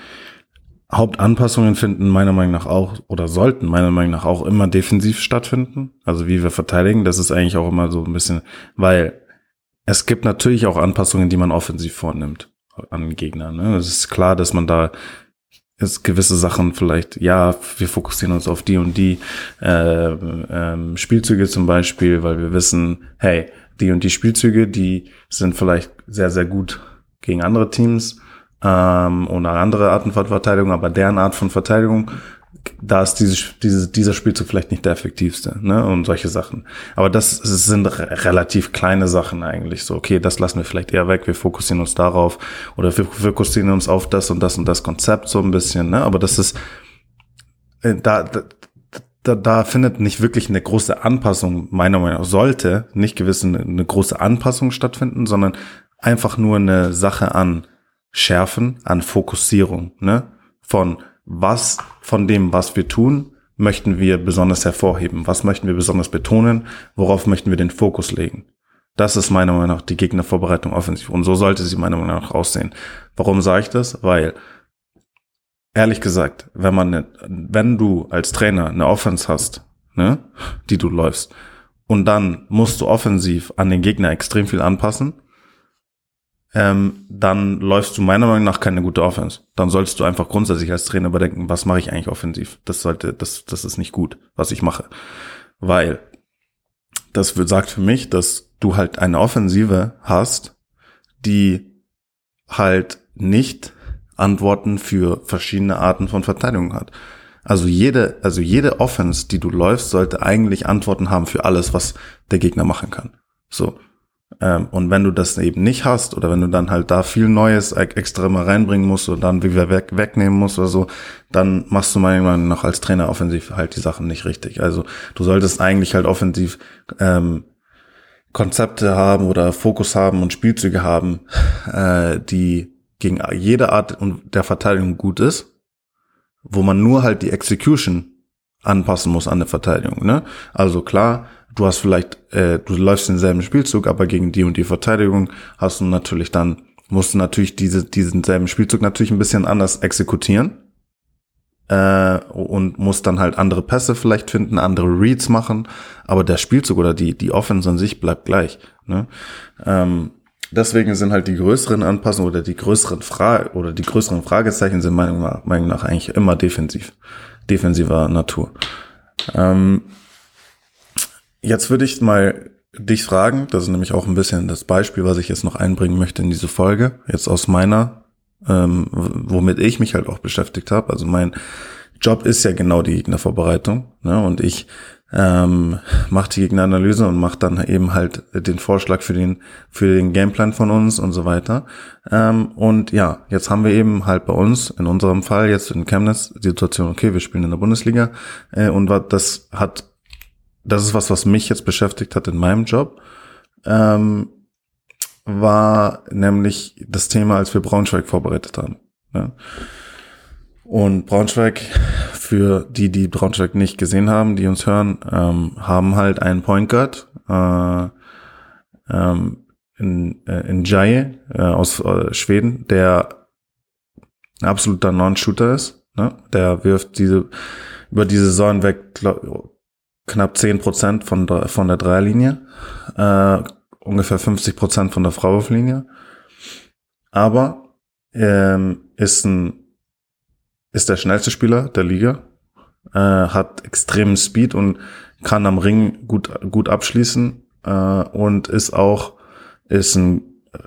Hauptanpassungen finden meiner Meinung nach auch oder sollten meiner Meinung nach auch immer defensiv stattfinden. Also wie wir verteidigen, das ist eigentlich auch immer so ein bisschen, weil es gibt natürlich auch Anpassungen, die man offensiv vornimmt an den Gegner. Ne? Es ist klar, dass man da ist gewisse Sachen vielleicht, ja, wir fokussieren uns auf die und die äh, ähm, Spielzüge zum Beispiel, weil wir wissen, hey, die und die Spielzüge, die sind vielleicht sehr, sehr gut gegen andere Teams ähm, oder andere Arten von Verteidigung, aber deren Art von Verteidigung, da ist diese, diese, dieser Spielzug vielleicht nicht der effektivste, ne, und solche Sachen. Aber das sind re- relativ kleine Sachen eigentlich, so, okay, das lassen wir vielleicht eher weg, wir fokussieren uns darauf oder wir fokussieren uns auf das und das und das Konzept so ein bisschen, ne, aber das ist, da, da da, da findet nicht wirklich eine große Anpassung, meiner Meinung nach, sollte nicht gewiss eine, eine große Anpassung stattfinden, sondern einfach nur eine Sache an Schärfen, an Fokussierung, ne? Von was, von dem, was wir tun, möchten wir besonders hervorheben? Was möchten wir besonders betonen? Worauf möchten wir den Fokus legen? Das ist meiner Meinung nach die Gegnervorbereitung offensiv. Und so sollte sie meiner Meinung nach aussehen. Warum sage ich das? Weil, ehrlich gesagt, wenn man, ne, wenn du als Trainer eine Offense hast, ne, die du läufst, und dann musst du offensiv an den Gegner extrem viel anpassen, ähm, dann läufst du meiner Meinung nach keine gute Offense. Dann solltest du einfach grundsätzlich als Trainer überdenken, was mache ich eigentlich offensiv? Das sollte, das, das ist nicht gut, was ich mache. Weil das wird, sagt für mich, dass du halt eine Offensive hast, die halt nicht Antworten für verschiedene Arten von Verteidigung hat. Also jede, also jede Offense, die du läufst, sollte eigentlich Antworten haben für alles, was der Gegner machen kann. So. Ähm, und wenn du das eben nicht hast, oder wenn du dann halt da viel Neues extra mal reinbringen musst und dann wieder weg, wegnehmen musst oder so, dann machst du meiner Meinung nach als Trainer offensiv halt die Sachen nicht richtig. Also du solltest eigentlich halt offensiv ähm, Konzepte haben oder Fokus haben und Spielzüge haben, äh, die gegen jede Art der Verteidigung gut ist, wo man nur halt die Execution anpassen muss an der Verteidigung, ne? Also klar, du hast vielleicht, äh, du läufst denselben Spielzug, aber gegen die und die Verteidigung hast du natürlich dann, musst du natürlich diese, diesen selben Spielzug natürlich ein bisschen anders exekutieren, äh, und musst dann halt andere Pässe vielleicht finden, andere Reads machen, aber der Spielzug oder die, die Offense an sich bleibt gleich, ne? Ähm, deswegen sind halt die größeren Anpassungen oder die größeren Fra- oder die größeren Fragezeichen sind meiner Meinung nach eigentlich immer defensiv, defensiver Natur. Ähm, Jetzt würde ich mal dich fragen, das ist nämlich auch ein bisschen das Beispiel, was ich jetzt noch einbringen möchte in diese Folge, jetzt aus meiner, ähm, womit ich mich halt auch beschäftigt habe. Also mein Job ist ja genau die Gegnervorbereitung, ne? Und ich ähm, mache die Gegneranalyse und mache dann eben halt den Vorschlag für den für den Gameplan von uns und so weiter. Ähm, und ja, jetzt haben wir eben halt bei uns, in unserem Fall jetzt in Chemnitz, die Situation, okay, wir spielen in der Bundesliga, äh, und das hat Das ist was, was mich jetzt beschäftigt hat in meinem Job, ähm, war nämlich das Thema, als wir Braunschweig vorbereitet haben. Ja. Und Braunschweig, für die, die Braunschweig nicht gesehen haben, die uns hören, ähm, haben halt einen Point Guard äh, ähm, in, äh, in Jaye äh, aus äh, Schweden, der ein absoluter Non-Shooter ist. Ne? Der wirft diese über die Saison weg, glaub, knapp zehn Prozent von der, von der Dreierlinie, äh, ungefähr fünfzig Prozent von der Freiwurflinie, aber ähm, ist ein ist der schnellste Spieler der Liga, äh, hat extremen Speed und kann am Ring gut gut abschließen, äh, und ist auch ist ein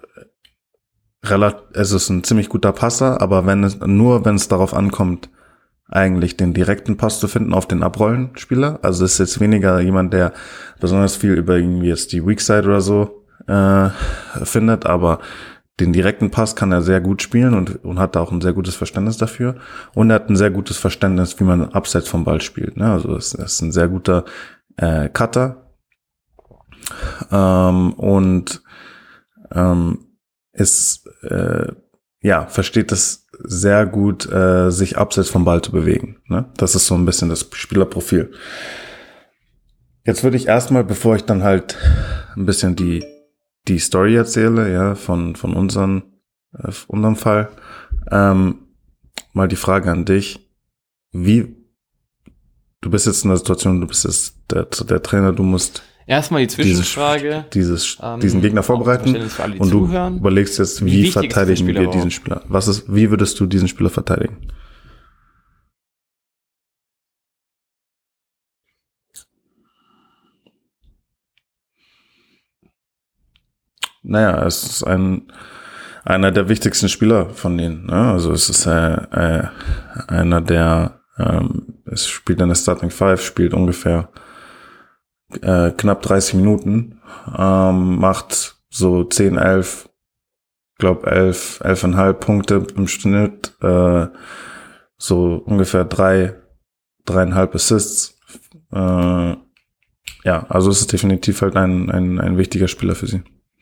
äh, relativ es ist ein ziemlich guter Passer, aber wenn es nur wenn es darauf ankommt, eigentlich den direkten Pass zu finden auf den Abrollenspieler. Also ist jetzt weniger jemand, der besonders viel über irgendwie jetzt die Weak Side oder so äh, findet, aber den direkten Pass kann er sehr gut spielen und, und hat da auch ein sehr gutes Verständnis dafür. Und er hat ein sehr gutes Verständnis, wie man abseits vom Ball spielt. Ne? Also es ist ein sehr guter äh, Cutter, ähm, und ähm, ist äh, ja, versteht es sehr gut, äh, sich abseits vom Ball zu bewegen. Ne? Das ist so ein bisschen das Spielerprofil. Jetzt würde ich erstmal, bevor ich dann halt ein bisschen die die Story erzähle, ja, von von unseren, äh, unserem Fall, ähm, mal die Frage an dich: Wie, du bist jetzt in der Situation, du bist jetzt der, der Trainer, du musst erstmal die Zwischenfrage, dieses, dieses, ähm, diesen Gegner vorbereiten und du zuhören. Überlegst jetzt, wie, wie verteidigen wir diesen Spieler? Was ist, wie würdest du diesen Spieler verteidigen? Naja, es ist ein einer der wichtigsten Spieler von denen. Ne? Also es ist äh, äh, einer, der ähm, es spielt in der Starting Five, spielt ungefähr äh, knapp dreißig Minuten, ähm, macht so zehn, elf, glaub elf, elfeinhalb Punkte im Schnitt, äh, so ungefähr drei, dreieinhalb Assists, äh, ja, also es ist definitiv halt ein, ein, ein wichtiger Spieler für sie.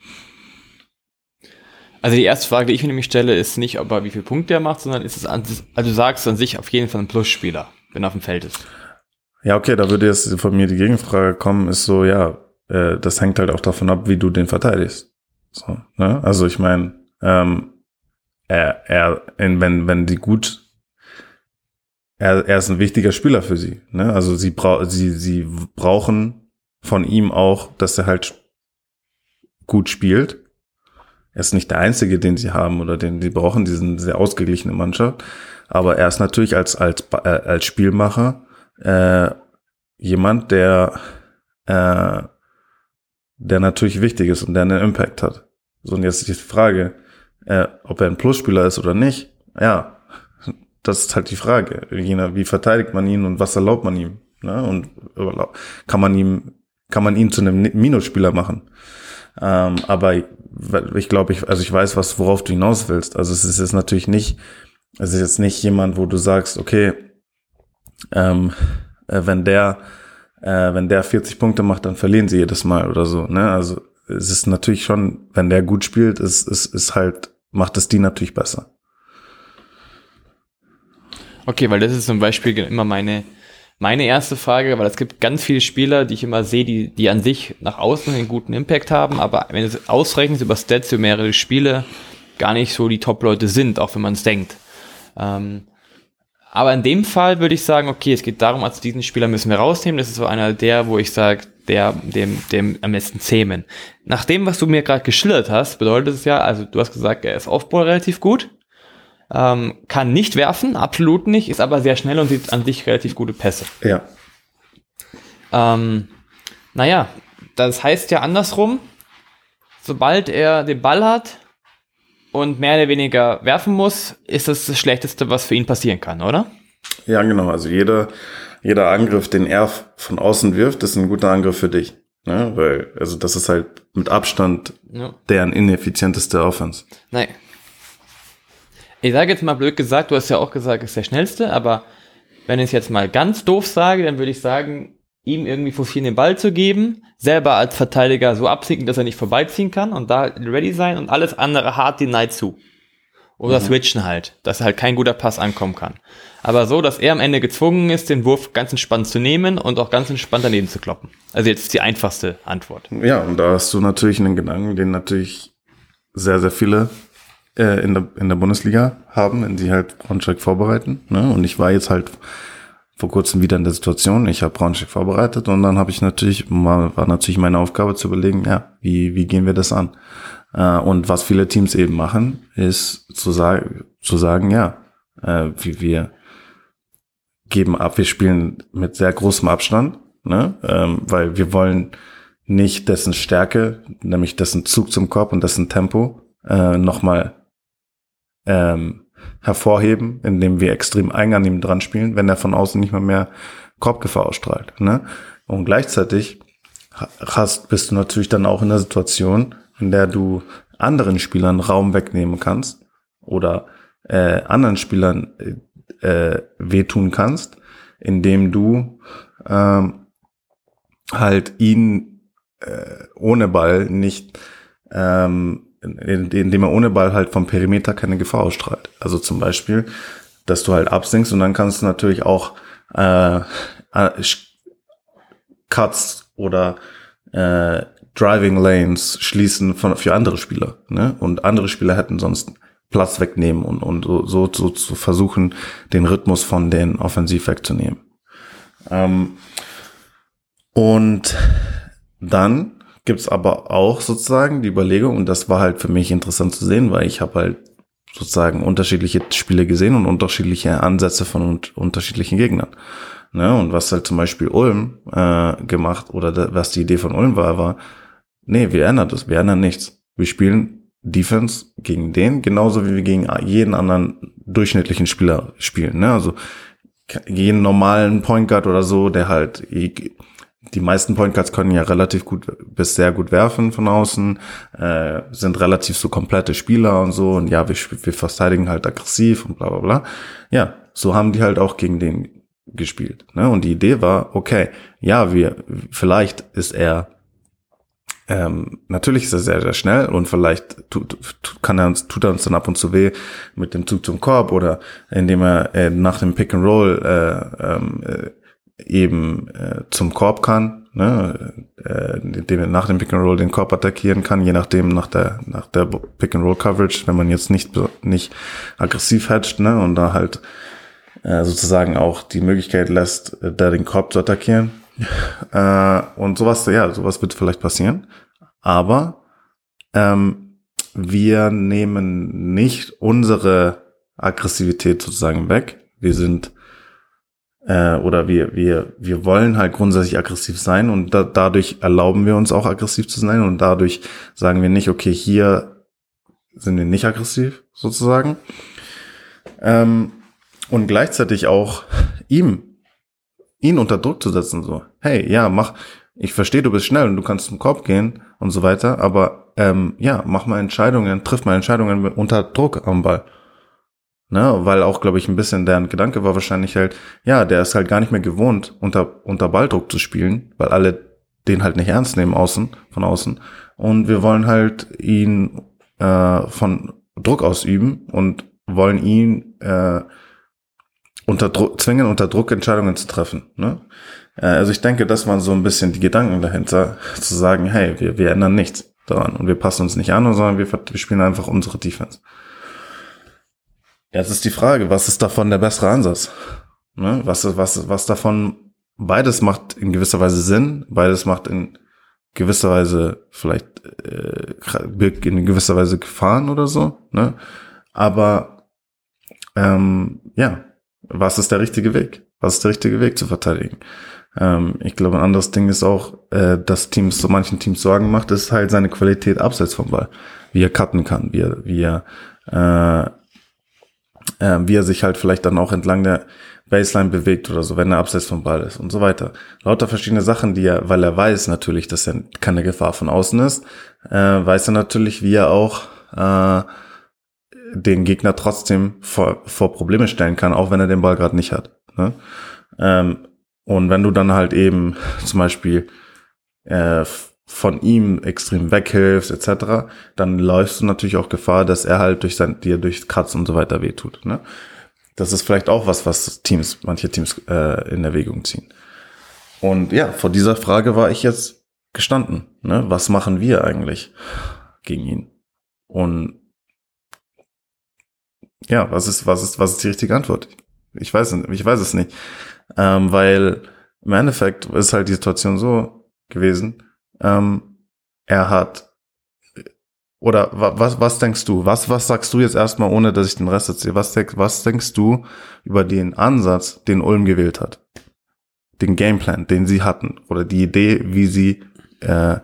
Also die erste Frage, die ich mir nämlich stelle, ist nicht, ob er wie viele Punkte er macht, sondern ist es an, also du sagst an sich auf jeden Fall ein Plusspieler, wenn er auf dem Feld ist. Ja, okay, da würde jetzt von mir die Gegenfrage kommen, ist so, ja, äh, das hängt halt auch davon ab, wie du den verteidigst. So, ne? Also ich meine, ähm, er, er, wenn, wenn die gut, er, er ist ein wichtiger Spieler für sie, ne? Also sie brau, sie, sie brauchen von ihm auch, dass er halt gut spielt. Er ist nicht der einzige, den sie haben oder den sie brauchen, diesen sehr ausgeglichene Mannschaft. Aber er ist natürlich als als äh, als Spielmacher äh, jemand, der äh, der natürlich wichtig ist und der einen Impact hat. So, und jetzt ist die Frage, äh, ob er ein Plusspieler ist oder nicht. Ja, das ist halt die Frage. Wie verteidigt man ihn und was erlaubt man ihm? Ne? Und kann man ihm kann man ihn zu einem Minusspieler machen? Ähm, aber ich glaube, ich, also ich weiß, was, worauf du hinaus willst. Also es ist jetzt natürlich nicht, es ist jetzt nicht jemand, wo du sagst, okay, ähm, äh, wenn der, äh, wenn der vierzig Punkte macht, dann verlieren sie jedes Mal oder so, ne? Also es ist natürlich schon, wenn der gut spielt, ist, ist, ist halt, macht es die natürlich besser. Okay, weil das ist zum Beispiel immer meine, Meine erste Frage, weil es gibt ganz viele Spieler, die ich immer sehe, die, die an sich nach außen einen guten Impact haben, aber wenn du es ausrechnest über Stats für mehrere Spiele, gar nicht so die Top-Leute sind, auch wenn man es denkt. Ähm, aber in dem Fall würde ich sagen, okay, es geht darum, also diesen Spieler müssen wir rausnehmen, das ist so einer der, wo ich sage, der, dem, dem am besten zähmen. Nach dem, was du mir gerade geschildert hast, bedeutet es ja, also du hast gesagt, er ist Off-Ball relativ gut, Ähm, kann nicht werfen, absolut nicht, ist aber sehr schnell und sieht an sich relativ gute Pässe. Ja. Ähm, naja, das heißt ja andersrum, sobald er den Ball hat und mehr oder weniger werfen muss, ist das das Schlechteste, was für ihn passieren kann, oder? Ja, genau. Also jeder, jeder Angriff, den er von außen wirft, ist ein guter Angriff für dich. Ne? Weil, also das ist halt mit Abstand ja. deren ineffizienteste Offense. Nein. Ich sage jetzt mal blöd gesagt, du hast ja auch gesagt, er ist der Schnellste, aber wenn ich es jetzt mal ganz doof sage, dann würde ich sagen, ihm irgendwie forcieren, den Ball zu geben, selber als Verteidiger so absinken, dass er nicht vorbeiziehen kann und da ready sein und alles andere hart denied zu. Oder mhm. switchen halt, dass halt kein guter Pass ankommen kann. Aber so, dass er am Ende gezwungen ist, den Wurf ganz entspannt zu nehmen und auch ganz entspannt daneben zu kloppen. Also jetzt ist die einfachste Antwort. Ja, und da hast du natürlich einen Gedanken, den natürlich sehr, sehr viele in der, in der Bundesliga haben, wenn sie halt Braunschweig vorbereiten. Ne? Und ich war jetzt halt vor kurzem wieder in der Situation, ich habe Braunschweig vorbereitet und dann habe ich natürlich, war, war natürlich meine Aufgabe zu überlegen, ja, wie, wie gehen wir das an? Äh, und was viele Teams eben machen, ist zu sagen, zu sagen, ja, äh, wie wir geben ab, wir spielen mit sehr großem Abstand, ne? ähm, weil wir wollen nicht dessen Stärke, nämlich dessen Zug zum Korb und dessen Tempo, äh, nochmal Ähm, hervorheben, indem wir extrem eng an ihm dran spielen, wenn er von außen nicht mal mehr Korbgefahr ausstrahlt. Ne? Und gleichzeitig hast, bist du natürlich dann auch in der Situation, in der du anderen Spielern Raum wegnehmen kannst oder äh, anderen Spielern äh, wehtun kannst, indem du ähm, halt ihn äh, ohne Ball nicht ähm, indem er ohne Ball halt vom Perimeter keine Gefahr ausstrahlt. Also zum Beispiel, dass du halt absinkst und dann kannst du natürlich auch äh, Cuts oder äh, Driving Lanes schließen von, für andere Spieler. Ne? Und andere Spieler hätten sonst Platz wegnehmen und, und so, so, so zu versuchen, den Rhythmus von den offensiv wegzunehmen. Ähm, und dann gibt's aber auch sozusagen die Überlegung, und das war halt für mich interessant zu sehen, weil ich habe halt sozusagen unterschiedliche Spiele gesehen und unterschiedliche Ansätze von un- unterschiedlichen Gegnern. Ne? Und was halt zum Beispiel Ulm äh, gemacht, oder da, was die Idee von Ulm war, war, nee, wir ändern das, wir ändern nichts. Wir spielen Defense gegen den, genauso wie wir gegen jeden anderen durchschnittlichen Spieler spielen. Ne? Also jeden normalen Point Guard oder so, der halt... Die meisten Point Guards können ja relativ gut bis sehr gut werfen von außen, äh, sind relativ so komplette Spieler und so. Und ja, wir, wir verteidigen halt aggressiv und bla bla bla. Ja, so haben die halt auch gegen den gespielt. Ne? Und die Idee war, okay, ja, wir, vielleicht ist er, ähm, natürlich ist er sehr, sehr schnell und vielleicht tut, tut, kann er uns, tut er uns dann ab und zu weh mit dem Zug zum Korb oder indem er äh, nach dem Pick and Roll äh, ähm, äh, eben äh, zum Korb kann, ne? äh, indem er nach dem Pick and Roll den Korb attackieren kann, je nachdem nach der nach der Pick and Roll Coverage, wenn man jetzt nicht nicht aggressiv hedgt, ne, und da halt äh, sozusagen auch die Möglichkeit lässt, äh, da den Korb zu attackieren. äh, und sowas, ja, sowas wird vielleicht passieren, aber ähm, wir nehmen nicht unsere Aggressivität sozusagen weg. Wir sind äh, oder wir wir wir wollen halt grundsätzlich aggressiv sein und da, dadurch erlauben wir uns auch aggressiv zu sein und dadurch sagen wir nicht, okay, hier sind wir nicht aggressiv sozusagen. Ähm, und gleichzeitig auch ihm ihn unter Druck zu setzen, so, hey, ja, mach, ich verstehe, du bist schnell und du kannst zum Korb gehen und so weiter, aber ähm, ja, mach mal Entscheidungen, triff mal Entscheidungen unter Druck am Ball. Ne, weil auch, glaube ich, ein bisschen deren Gedanke war wahrscheinlich halt, ja, der ist halt gar nicht mehr gewohnt, unter unter Balldruck zu spielen, weil alle den halt nicht ernst nehmen außen, von außen. Und wir wollen halt ihn äh, von Druck ausüben und wollen ihn äh, unter Druck, zwingen, unter Druck Entscheidungen zu treffen. Ne? Also ich denke, das waren so ein bisschen die Gedanken dahinter, zu sagen, hey, wir, wir ändern nichts daran und wir passen uns nicht an, sondern wir, wir spielen einfach unsere Defense. Jetzt ist die Frage, was ist davon der bessere Ansatz? Ne? Was, was, was davon, beides macht in gewisser Weise Sinn, beides macht in gewisser Weise vielleicht äh, in gewisser Weise Gefahren oder so. Ne? Aber ähm, ja, was ist der richtige Weg? Was ist der richtige Weg zu verteidigen? Ähm, ich glaube, ein anderes Ding ist auch, äh, dass Teams, so manchen Teams Sorgen macht, ist halt seine Qualität abseits vom Ball. Wie er cutten kann, wie er, wie er, äh, äh, wie er sich halt vielleicht dann auch entlang der Baseline bewegt oder so, wenn er abseits vom Ball ist und so weiter. Lauter verschiedene Sachen, die er, weil er weiß natürlich, dass er keine Gefahr von außen ist, äh, weiß er natürlich, wie er auch äh, den Gegner trotzdem vor, vor Probleme stellen kann, auch wenn er den Ball gerade nicht hat. Ne? Ähm, und wenn du dann halt eben zum Beispiel äh, von ihm extrem weghilfst et cetera, dann läufst du natürlich auch Gefahr, dass er halt durch sein, dir durch Cuts und so weiter wehtut. Ne? Das ist vielleicht auch was, was Teams, manche Teams äh, in Erwägung ziehen. Und ja, vor dieser Frage war ich jetzt gestanden. Ne? Was machen wir eigentlich gegen ihn? Und ja, was ist, was ist, was ist die richtige Antwort? Ich weiß, ich weiß es nicht. Ähm, weil im Endeffekt ist halt die Situation so gewesen, ähm, er hat, oder was, was denkst du? Was, was sagst du jetzt erstmal, ohne dass ich den Rest erzähle? Was, was denkst du über den Ansatz, den Ulm gewählt hat? Den Gameplan, den sie hatten? Oder die Idee, wie sie äh,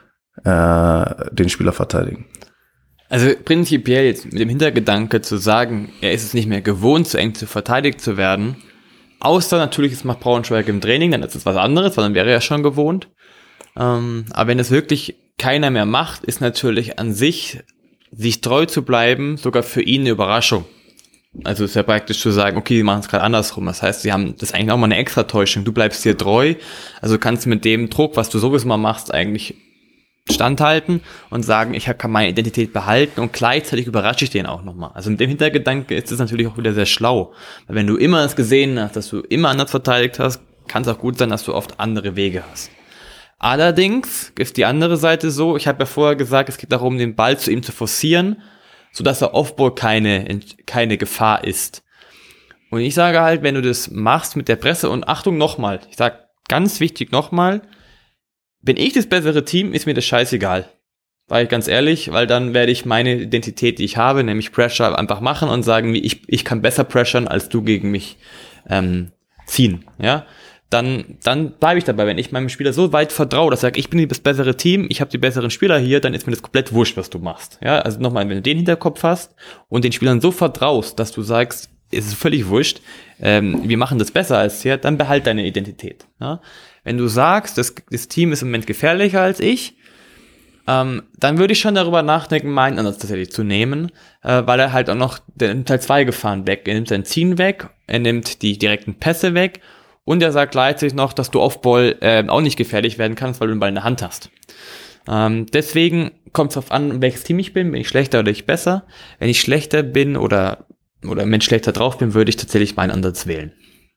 äh, den Spieler verteidigen? Also prinzipiell jetzt mit dem Hintergedanke zu sagen, er ist es nicht mehr gewohnt, so eng zu verteidigt zu werden, außer natürlich, es macht Braunschweig im Training, dann ist es was anderes, weil dann wäre er schon gewohnt. Ähm, aber wenn es wirklich keiner mehr macht, ist natürlich an sich, sich treu zu bleiben, sogar für ihn eine Überraschung. Also ist ja praktisch zu sagen, okay, wir machen es gerade andersrum. Das heißt, sie haben das ist eigentlich auch mal eine extra Täuschung. Du bleibst dir treu, also kannst mit dem Druck, was du sowieso mal machst, eigentlich standhalten und sagen, ich kann meine Identität behalten und gleichzeitig überrasche ich den auch nochmal. Also mit dem Hintergedanke ist es natürlich auch wieder sehr schlau. Weil wenn du immer es gesehen hast, dass du immer anders verteidigt hast, kann es auch gut sein, dass du oft andere Wege hast. Allerdings ist die andere Seite so, ich habe ja vorher gesagt, es geht darum, den Ball zu ihm zu forcieren, sodass der Offball keine, keine Gefahr ist. Und ich sage halt, wenn du das machst mit der Presse und Achtung nochmal, ich sage ganz wichtig nochmal, bin ich das bessere Team, ist mir das scheißegal. War ich ganz ehrlich, weil dann werde ich meine Identität, die ich habe, nämlich Pressure, einfach machen und sagen, wie ich, ich kann besser pressuren, als du gegen mich ähm, ziehen. Ja, dann, dann bleibe ich dabei. Wenn ich meinem Spieler so weit vertraue, dass ich sage, ich bin das bessere Team, ich habe die besseren Spieler hier, dann ist mir das komplett wurscht, was du machst. Ja, also nochmal, wenn du den Hinterkopf hast und den Spielern so vertraust, dass du sagst, es ist völlig wurscht, ähm, wir machen das besser als hier, dann behalt deine Identität. Ja? Wenn du sagst, das, das Team ist im Moment gefährlicher als ich, ähm, dann würde ich schon darüber nachdenken, meinen Ansatz tatsächlich zu nehmen, äh, weil er halt auch noch, der nimmt halt zwei Gefahren weg. Er nimmt sein Ziehen weg, er nimmt die direkten Pässe weg Und er sagt gleichzeitig noch, dass du Off-Ball äh, auch nicht gefährlich werden kannst, weil du den Ball in der Hand hast. Ähm, deswegen kommt es darauf an, welches Team ich bin. Bin ich schlechter oder ich besser? Wenn ich schlechter bin oder, oder wenn ich schlechter drauf bin, würde ich tatsächlich meinen Ansatz wählen.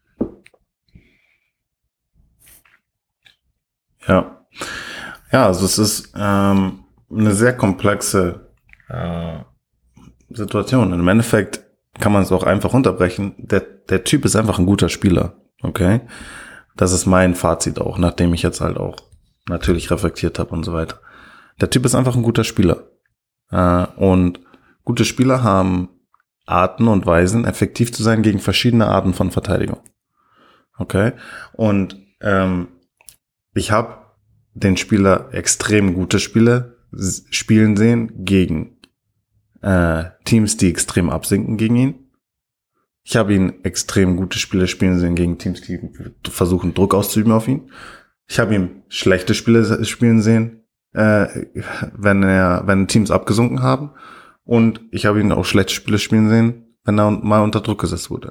Ja. Ja, also es ist ähm, eine sehr komplexe äh, Situation. Im Endeffekt kann man es auch einfach runterbrechen. Der, der Typ ist einfach ein guter Spieler. Okay? Das ist mein Fazit auch, nachdem ich jetzt halt auch natürlich reflektiert habe und so weiter. Der Typ ist einfach ein guter Spieler. Äh, und gute Spieler haben Arten und Weisen, effektiv zu sein gegen verschiedene Arten von Verteidigung. Okay? Und ähm, ich habe den Spieler extrem gute Spieler spielen sehen gegen äh, Teams, die extrem absinken gegen ihn. Ich habe ihn extrem gute Spiele spielen sehen gegen Teams, die versuchen, Druck auszuüben auf ihn. Ich habe ihn schlechte Spiele spielen sehen, äh, wenn er, wenn Teams abgesunken haben. Und ich habe ihn auch schlechte Spiele spielen sehen, wenn er mal unter Druck gesetzt wurde.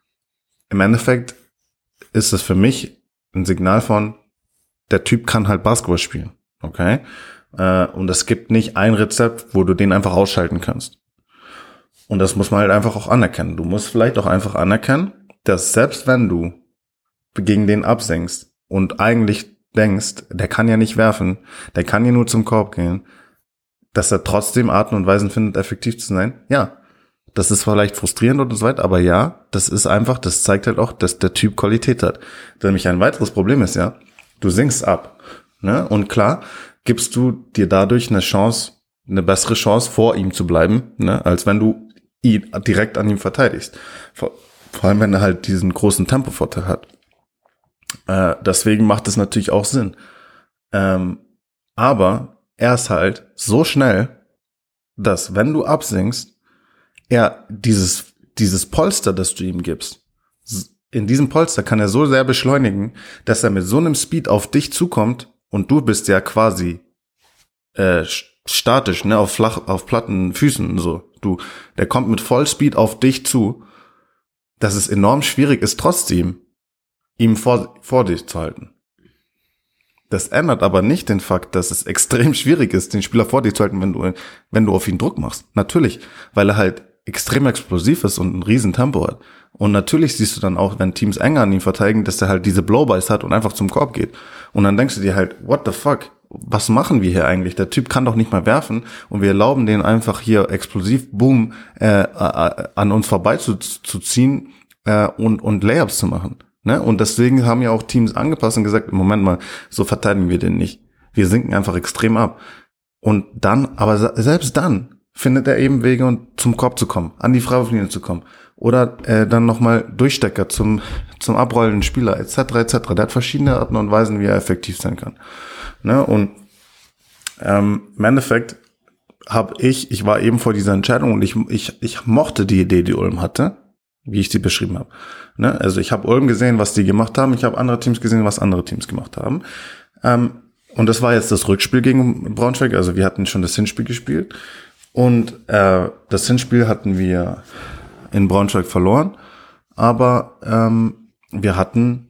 Im Endeffekt ist es für mich ein Signal von, der Typ kann halt Basketball spielen. Okay? Äh, und es gibt nicht ein Rezept, wo du den einfach ausschalten kannst. Und das muss man halt einfach auch anerkennen. Du musst vielleicht auch einfach anerkennen, dass selbst wenn du gegen den absenkst und eigentlich denkst, der kann ja nicht werfen, der kann ja nur zum Korb gehen, dass er trotzdem Arten und Weisen findet, effektiv zu sein. Ja, das ist vielleicht frustrierend und so weiter, aber ja, das ist einfach, das zeigt halt auch, dass der Typ Qualität hat. Nämlich ein weiteres Problem ist ja, du sinkst ab, ne? Und klar, gibst du dir dadurch eine Chance, eine bessere Chance, vor ihm zu bleiben, ne? Als wenn du ihn direkt an ihm verteidigst. Vor, vor allem, wenn er halt diesen großen Tempovorteil hat. Äh, deswegen macht es natürlich auch Sinn. Ähm, aber er ist halt so schnell, dass wenn du absinkst, er dieses, dieses Polster, das du ihm gibst, in diesem Polster kann er so sehr beschleunigen, dass er mit so einem Speed auf dich zukommt und du bist ja quasi äh, statisch, ne, auf flach, auf platten Füßen, so. Du, der kommt mit Vollspeed auf dich zu, dass es enorm schwierig ist, trotzdem ihm vor, vor dich zu halten. Das ändert aber nicht den Fakt, dass es extrem schwierig ist, den Spieler vor dir zu halten, wenn du, wenn du auf ihn Druck machst. Natürlich, weil er halt extrem explosiv ist und ein riesen Tempo hat. Und natürlich siehst du dann auch, wenn Teams enger an ihm verteidigen, dass er halt diese Blowbys hat und einfach zum Korb geht. Und dann denkst du dir halt, what the fuck? Was machen wir hier eigentlich? Der Typ kann doch nicht mal werfen und wir erlauben den einfach hier explosiv, boom, äh, äh, an uns vorbei zu, zu ziehen äh, und, und Layups zu machen. Ne? Und deswegen haben ja auch Teams angepasst und gesagt, Moment mal, so verteidigen wir den nicht. Wir sinken einfach extrem ab. Und dann, aber selbst dann findet er eben Wege, um zum Korb zu kommen, an die Freiwurflinie zu kommen. Oder äh, dann nochmal Durchstecker zum zum abrollenden Spieler, et cetera et cetera. Der hat verschiedene Arten und Weisen, wie er effektiv sein kann. Ne? Und ähm, im Endeffekt habe ich, ich war eben vor dieser Entscheidung und ich ich ich mochte die Idee, die Ulm hatte, wie ich sie beschrieben habe. Ne? Also ich habe Ulm gesehen, was die gemacht haben. Ich habe andere Teams gesehen, was andere Teams gemacht haben. Ähm, und das war jetzt das Rückspiel gegen Braunschweig. Also wir hatten schon das Hinspiel gespielt. Und äh, das Hinspiel hatten wir in Braunschweig verloren. Aber ähm, wir hatten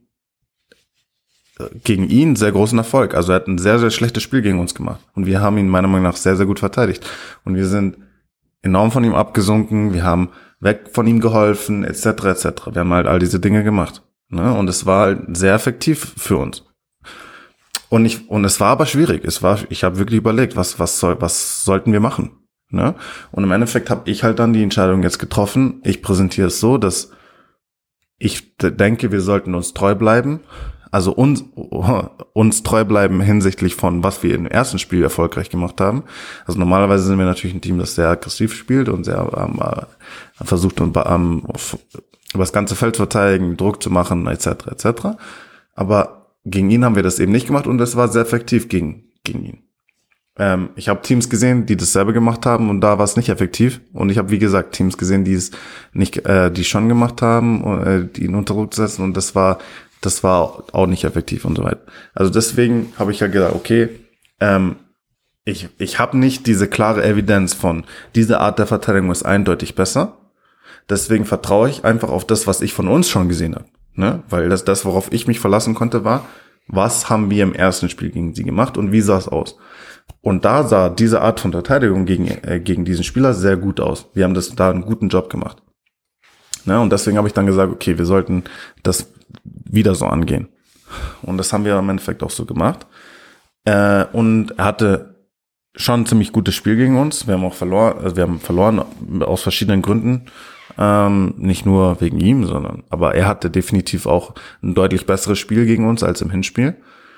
gegen ihn sehr großen Erfolg. Also er hat ein sehr, sehr schlechtes Spiel gegen uns gemacht. Und wir haben ihn meiner Meinung nach sehr, sehr gut verteidigt. Und wir sind enorm von ihm abgesunken. Wir haben weg von ihm geholfen, et cetera et cetera. Wir haben halt all diese Dinge gemacht. Ne? Und es war halt sehr effektiv für uns. Und ich, und es war aber schwierig. Es war, ich habe wirklich überlegt, was, was soll, was sollten wir machen? Ne? Und im Endeffekt habe ich halt dann die Entscheidung jetzt getroffen. Ich präsentiere es so, dass ich denke, wir sollten uns treu bleiben. Also uns, uns treu bleiben hinsichtlich von, was wir im ersten Spiel erfolgreich gemacht haben. Also normalerweise sind wir natürlich ein Team, das sehr aggressiv spielt und sehr ähm, versucht, um, ähm, über das ganze Feld zu verteidigen, Druck zu machen, et cetera et cetera. Aber gegen ihn haben wir das eben nicht gemacht und das war sehr effektiv gegen, gegen ihn. Ähm, ich habe Teams gesehen, die dasselbe gemacht haben und da war es nicht effektiv. Und ich habe, wie gesagt, Teams gesehen, die es nicht, äh, die schon gemacht haben, äh, die ihn unter Druck setzen und das war, das war auch nicht effektiv und so weiter. Also deswegen habe ich ja gedacht, okay, ähm, ich ich habe nicht diese klare Evidenz von, diese Art der Verteidigung ist eindeutig besser. Deswegen vertraue ich einfach auf das, was ich von uns schon gesehen habe. ne? Weil das, das, worauf ich mich verlassen konnte, war, was haben wir im ersten Spiel gegen sie gemacht und wie sah es aus? Und da sah diese Art von Verteidigung gegen, äh, gegen diesen Spieler sehr gut aus. Wir haben das da einen guten Job gemacht. Ne? Und deswegen habe ich dann gesagt, okay, wir sollten das wieder so angehen. Und das haben wir im Endeffekt auch so gemacht. Äh, und er hatte schon ein ziemlich gutes Spiel gegen uns. Wir haben auch verloren, also wir haben verloren aus verschiedenen Gründen. Ähm, nicht nur wegen ihm, sondern, aber er hatte definitiv auch ein deutlich besseres Spiel gegen uns als im Hinspiel.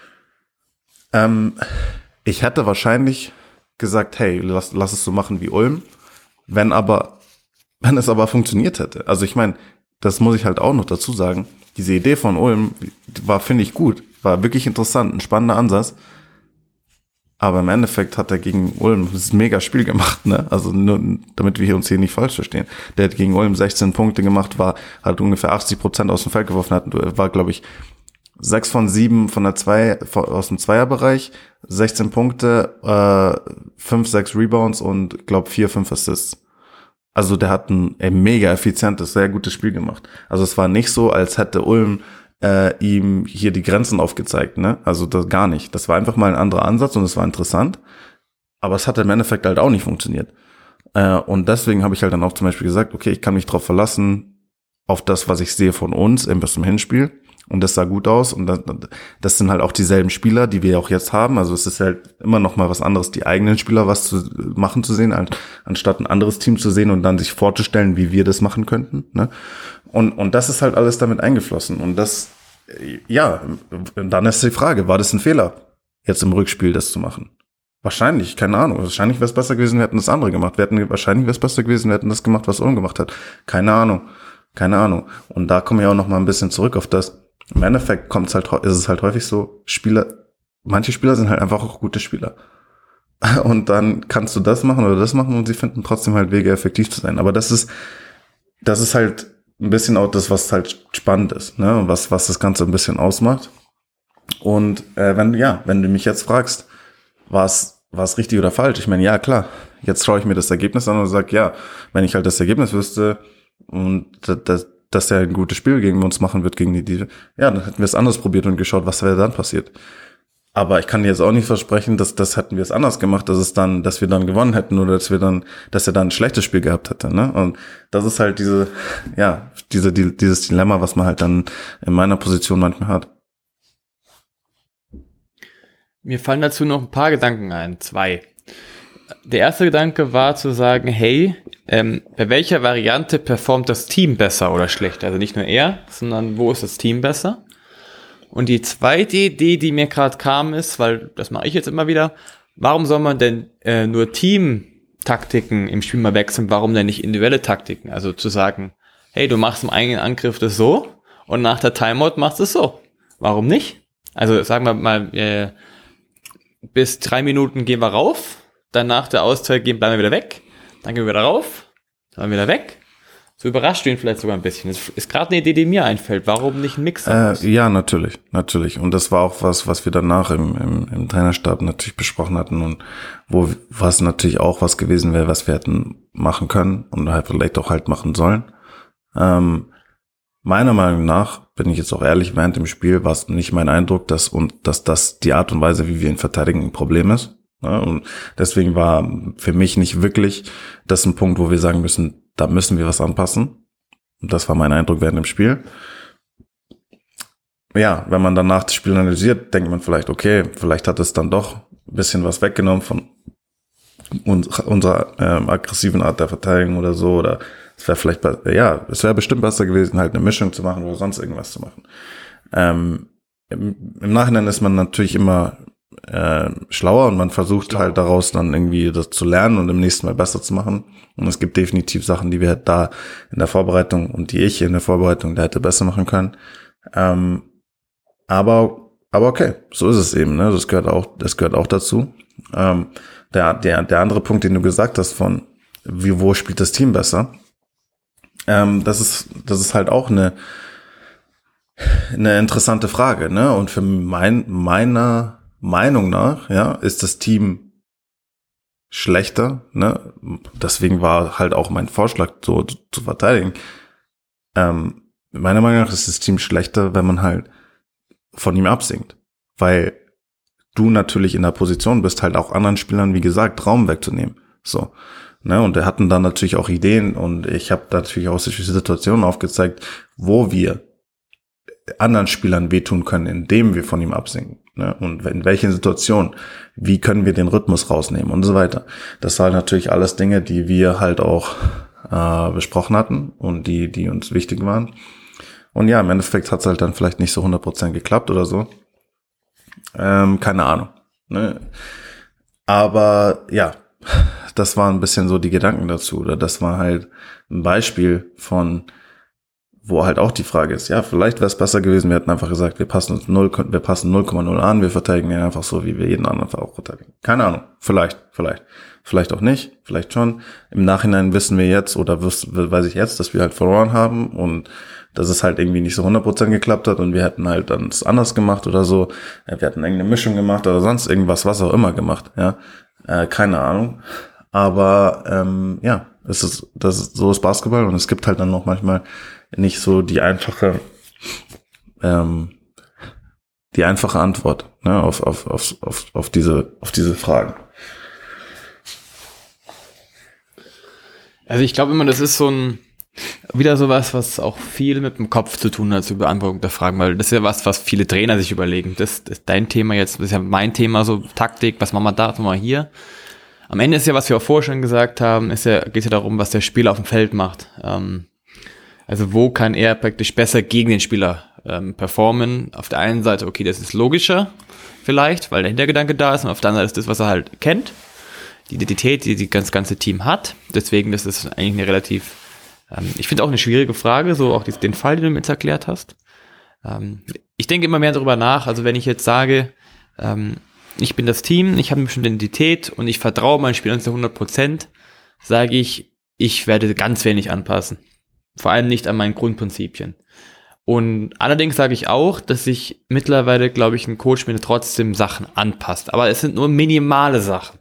Ähm, ich hätte wahrscheinlich gesagt, hey, lass, lass es so machen wie Ulm, wenn aber, wenn es aber funktioniert hätte. Also ich meine, das muss ich halt auch noch dazu sagen, diese Idee von Ulm war, finde ich, gut, war wirklich interessant, ein spannender Ansatz. Aber im Endeffekt hat er gegen Ulm ein mega Spiel gemacht, ne? Also nur, damit wir uns hier nicht falsch verstehen. Der hat gegen Ulm sechzehn Punkte gemacht, war, hat ungefähr achtzig Prozent aus dem Feld geworfen, hat, war, glaube ich, sechs von sieben von der zwei, aus dem Zweierbereich, sechzehn Punkte, äh, fünf, sechs Rebounds und, glaube vier, fünf Assists. Also der hat ein, ein mega effizientes, sehr gutes Spiel gemacht. Also es war nicht so, als hätte Ulm Äh, ihm hier die Grenzen aufgezeigt, ne? Also das gar nicht. Das war einfach mal ein anderer Ansatz und es war interessant, aber es hat im Endeffekt halt auch nicht funktioniert. Äh, und deswegen habe ich halt dann auch zum Beispiel gesagt, okay, ich kann mich drauf verlassen, auf das, was ich sehe von uns, eben bis zum Hinspiel. Und das sah gut aus. Und das, das sind halt auch dieselben Spieler, die wir auch jetzt haben. Also es ist halt immer noch mal was anderes, die eigenen Spieler was zu machen zu sehen, halt, anstatt ein anderes Team zu sehen und dann sich vorzustellen, wie wir das machen könnten, ne? Und, und das ist halt alles damit eingeflossen. Und das, ja, dann ist die Frage, war das ein Fehler, jetzt im Rückspiel das zu machen? Wahrscheinlich, keine Ahnung. Wahrscheinlich wäre es besser gewesen, wir hätten das andere gemacht. Wir hätten, wahrscheinlich wäre es besser gewesen, wir hätten das gemacht, was Ulm gemacht hat. Keine Ahnung. Keine Ahnung. Und da komme ich auch noch mal ein bisschen zurück auf das. Im Endeffekt kommt's halt, ist es halt häufig so, Spieler, manche Spieler sind halt einfach auch gute Spieler. Und dann kannst du das machen oder das machen und sie finden trotzdem halt Wege, effektiv zu sein. Aber das ist, das ist halt ein bisschen auch das, was halt spannend ist, ne? Und was, was das Ganze ein bisschen ausmacht. Und äh, wenn, ja, wenn du mich jetzt fragst, war es, war es richtig oder falsch? Ich meine, ja, klar. Jetzt schaue ich mir das Ergebnis an und sage, ja, wenn ich halt das Ergebnis wüsste und das, dass er ein gutes Spiel gegen uns machen wird, gegen die, die, ja, dann hätten wir es anders probiert und geschaut, was wäre dann passiert. Aber ich kann dir jetzt auch nicht versprechen, dass das hätten wir es anders gemacht, dass es dann, dass wir dann gewonnen hätten oder dass wir dann, dass er dann ein schlechtes Spiel gehabt hätte, ne? Und das ist halt diese, ja, diese, die, dieses Dilemma, was man halt dann in meiner Position manchmal hat. Mir fallen dazu noch ein paar Gedanken ein, zwei. Der erste Gedanke war zu sagen, hey, ähm, bei welcher Variante performt das Team besser oder schlechter? Also nicht nur er, sondern wo ist das Team besser? Und die zweite Idee, die mir gerade kam, ist, weil das mache ich jetzt immer wieder, warum soll man denn äh, nur Team-Taktiken im Spiel mal wechseln, warum denn nicht individuelle Taktiken? Also zu sagen, hey, du machst im eigenen Angriff das so und nach der Timeout machst du es so. Warum nicht? Also sagen wir mal, äh, bis drei Minuten gehen wir rauf, dann nach der Auszeit gehen, bleiben wir wieder weg, dann gehen wir wieder rauf, dann wieder weg. So überrascht du ihn vielleicht sogar ein bisschen. Das ist gerade eine Idee, die mir einfällt. Warum nicht ein Mix? Äh, ja, natürlich, natürlich. Und das war auch was, was wir danach im, im, im Trainerstab natürlich besprochen hatten und wo was natürlich auch was gewesen wäre, was wir hätten machen können und halt vielleicht auch halt machen sollen. Ähm, meiner Meinung nach, bin ich jetzt auch ehrlich, während dem Spiel war es nicht mein Eindruck, dass und dass das die Art und Weise, wie wir ihn verteidigen, ein Problem ist. Ja, und deswegen war für mich nicht wirklich das ein Punkt, wo wir sagen müssen, da müssen wir was anpassen. Und das war mein Eindruck während dem Spiel. Ja, wenn man danach das Spiel analysiert, denkt man vielleicht, okay, vielleicht hat es dann doch ein bisschen was weggenommen von uns, unserer ähm, aggressiven Art der Verteidigung oder so. Oder es wäre vielleicht, ja, es wäre bestimmt besser gewesen, halt eine Mischung zu machen oder sonst irgendwas zu machen. Ähm, im, im Nachhinein ist man natürlich immer äh, schlauer und man versucht Schlauer. halt daraus dann irgendwie das zu lernen und im nächsten Mal besser zu machen. Und es gibt definitiv Sachen, die wir halt da in der Vorbereitung und die ich in der Vorbereitung da hätte besser machen können. Ähm, aber, aber okay, so ist es eben, ne? Das gehört auch, das gehört auch dazu. Ähm, der, der, der andere Punkt, den du gesagt hast von, wie, wo spielt das Team besser? Ähm, das ist, das ist halt auch eine, eine interessante Frage, ne? Und für mein, meiner Meinung nach, ja, ist das Team schlechter, ne? Deswegen war halt auch mein Vorschlag, so zu verteidigen. Ähm, meiner Meinung nach ist das Team schlechter, wenn man halt von ihm absinkt. Weil du natürlich in der Position bist, halt auch anderen Spielern, wie gesagt, Raum wegzunehmen. So. Ne, und wir hatten dann natürlich auch Ideen und ich habe natürlich auch solche Situationen aufgezeigt, wo wir anderen Spielern wehtun können, indem wir von ihm absinken. Ne, und in welchen Situationen, wie können wir den Rhythmus rausnehmen und so weiter. Das waren natürlich alles Dinge, die wir halt auch äh, besprochen hatten und die die uns wichtig waren. Und ja, im Endeffekt hat es halt dann vielleicht nicht so hundert Prozent geklappt oder so. Ähm, keine Ahnung. Ne? Aber ja, das waren ein bisschen so die Gedanken dazu, oder das war halt ein Beispiel von, wo halt auch die Frage ist, ja, vielleicht wäre es besser gewesen, wir hätten einfach gesagt, wir passen uns null, wir passen null Komma null an, wir verteidigen ihn einfach so, wie wir jeden anderen auch verteidigen. Keine Ahnung, vielleicht, vielleicht, vielleicht auch nicht, vielleicht schon. Im Nachhinein wissen wir jetzt, oder weiß ich jetzt, dass wir halt verloren haben und dass es halt irgendwie nicht so hundert Prozent geklappt hat und wir hätten halt dann es anders gemacht oder so, wir hätten irgendeine Mischung gemacht oder sonst irgendwas, was auch immer gemacht, ja, äh, keine Ahnung. Aber ähm, ja, es ist, das ist, so ist Basketball und es gibt halt dann noch manchmal nicht so die einfache, ähm, die einfache Antwort, ne, auf auf auf auf auf diese auf diese Fragen. Also ich glaube immer, das ist so ein wieder sowas, was auch viel mit dem Kopf zu tun hat zur Beantwortung der Fragen, weil das ist ja was, was viele Trainer sich überlegen. Das, das ist dein Thema jetzt, das ist ja mein Thema, so Taktik, was machen wir da, was machen wir hier. Am Ende ist ja, was wir auch vorher schon gesagt haben, ist ja, geht es ja darum, was der Spieler auf dem Feld macht. Ähm, also wo kann er praktisch besser gegen den Spieler ähm, performen? Auf der einen Seite, okay, das ist logischer vielleicht, weil der Hintergedanke da ist, und auf der anderen Seite ist das, was er halt kennt, die Identität, die das ganze Team hat. Deswegen ist das eigentlich eine relativ, ähm, ich finde auch eine schwierige Frage, so auch die, den Fall, den du mir jetzt erklärt hast. Ähm, ich denke immer mehr darüber nach, also wenn ich jetzt sage, ähm, ich bin das Team, ich habe eine bestimmte Identität und ich vertraue meinen Spielern zu hundert Prozent, sage ich, ich werde ganz wenig anpassen. Vor allem nicht an meinen Grundprinzipien. Und allerdings sage ich auch, dass sich mittlerweile, glaube ich, ein Coach mir trotzdem Sachen anpasst. Aber es sind nur minimale Sachen.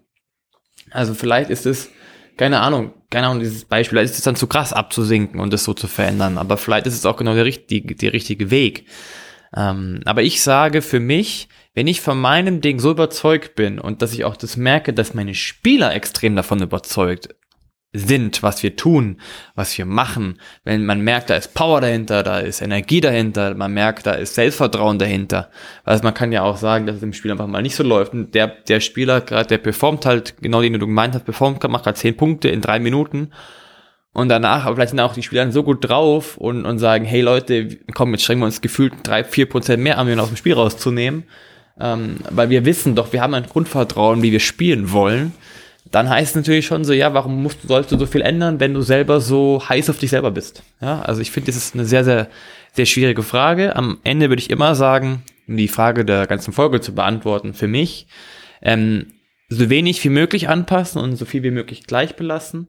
Also vielleicht ist es, keine Ahnung, keine Ahnung, dieses Beispiel, vielleicht ist es dann zu krass abzusinken und das so zu verändern. Aber vielleicht ist es auch genau der richtige, der richtige Weg. Ähm, aber ich sage für mich, wenn ich von meinem Ding so überzeugt bin und dass ich auch das merke, dass meine Spieler extrem davon überzeugt sind, was wir tun, was wir machen, wenn man merkt, da ist Power dahinter, da ist Energie dahinter, man merkt, da ist Selbstvertrauen dahinter. Also man kann ja auch sagen, dass es im Spiel einfach mal nicht so läuft. Und der, der Spieler gerade, der performt halt, genau den du gemeint hast, performt, macht gerade zehn Punkte in drei Minuten. Und danach, aber vielleicht sind auch die Spieler so gut drauf und, und sagen, hey Leute, komm, jetzt strengen wir uns gefühlt drei, vier Prozent mehr an, um ihn aus dem Spiel rauszunehmen. Ähm, weil wir wissen doch, wir haben ein Grundvertrauen, wie wir spielen wollen. Dann heißt es natürlich schon so, ja, warum musst, sollst du so viel ändern, wenn du selber so heiß auf dich selber bist? Ja, also ich finde, das ist eine sehr, sehr, sehr schwierige Frage. Am Ende würde ich immer sagen, um die Frage der ganzen Folge zu beantworten, für mich, ähm, so wenig wie möglich anpassen und so viel wie möglich gleich belassen.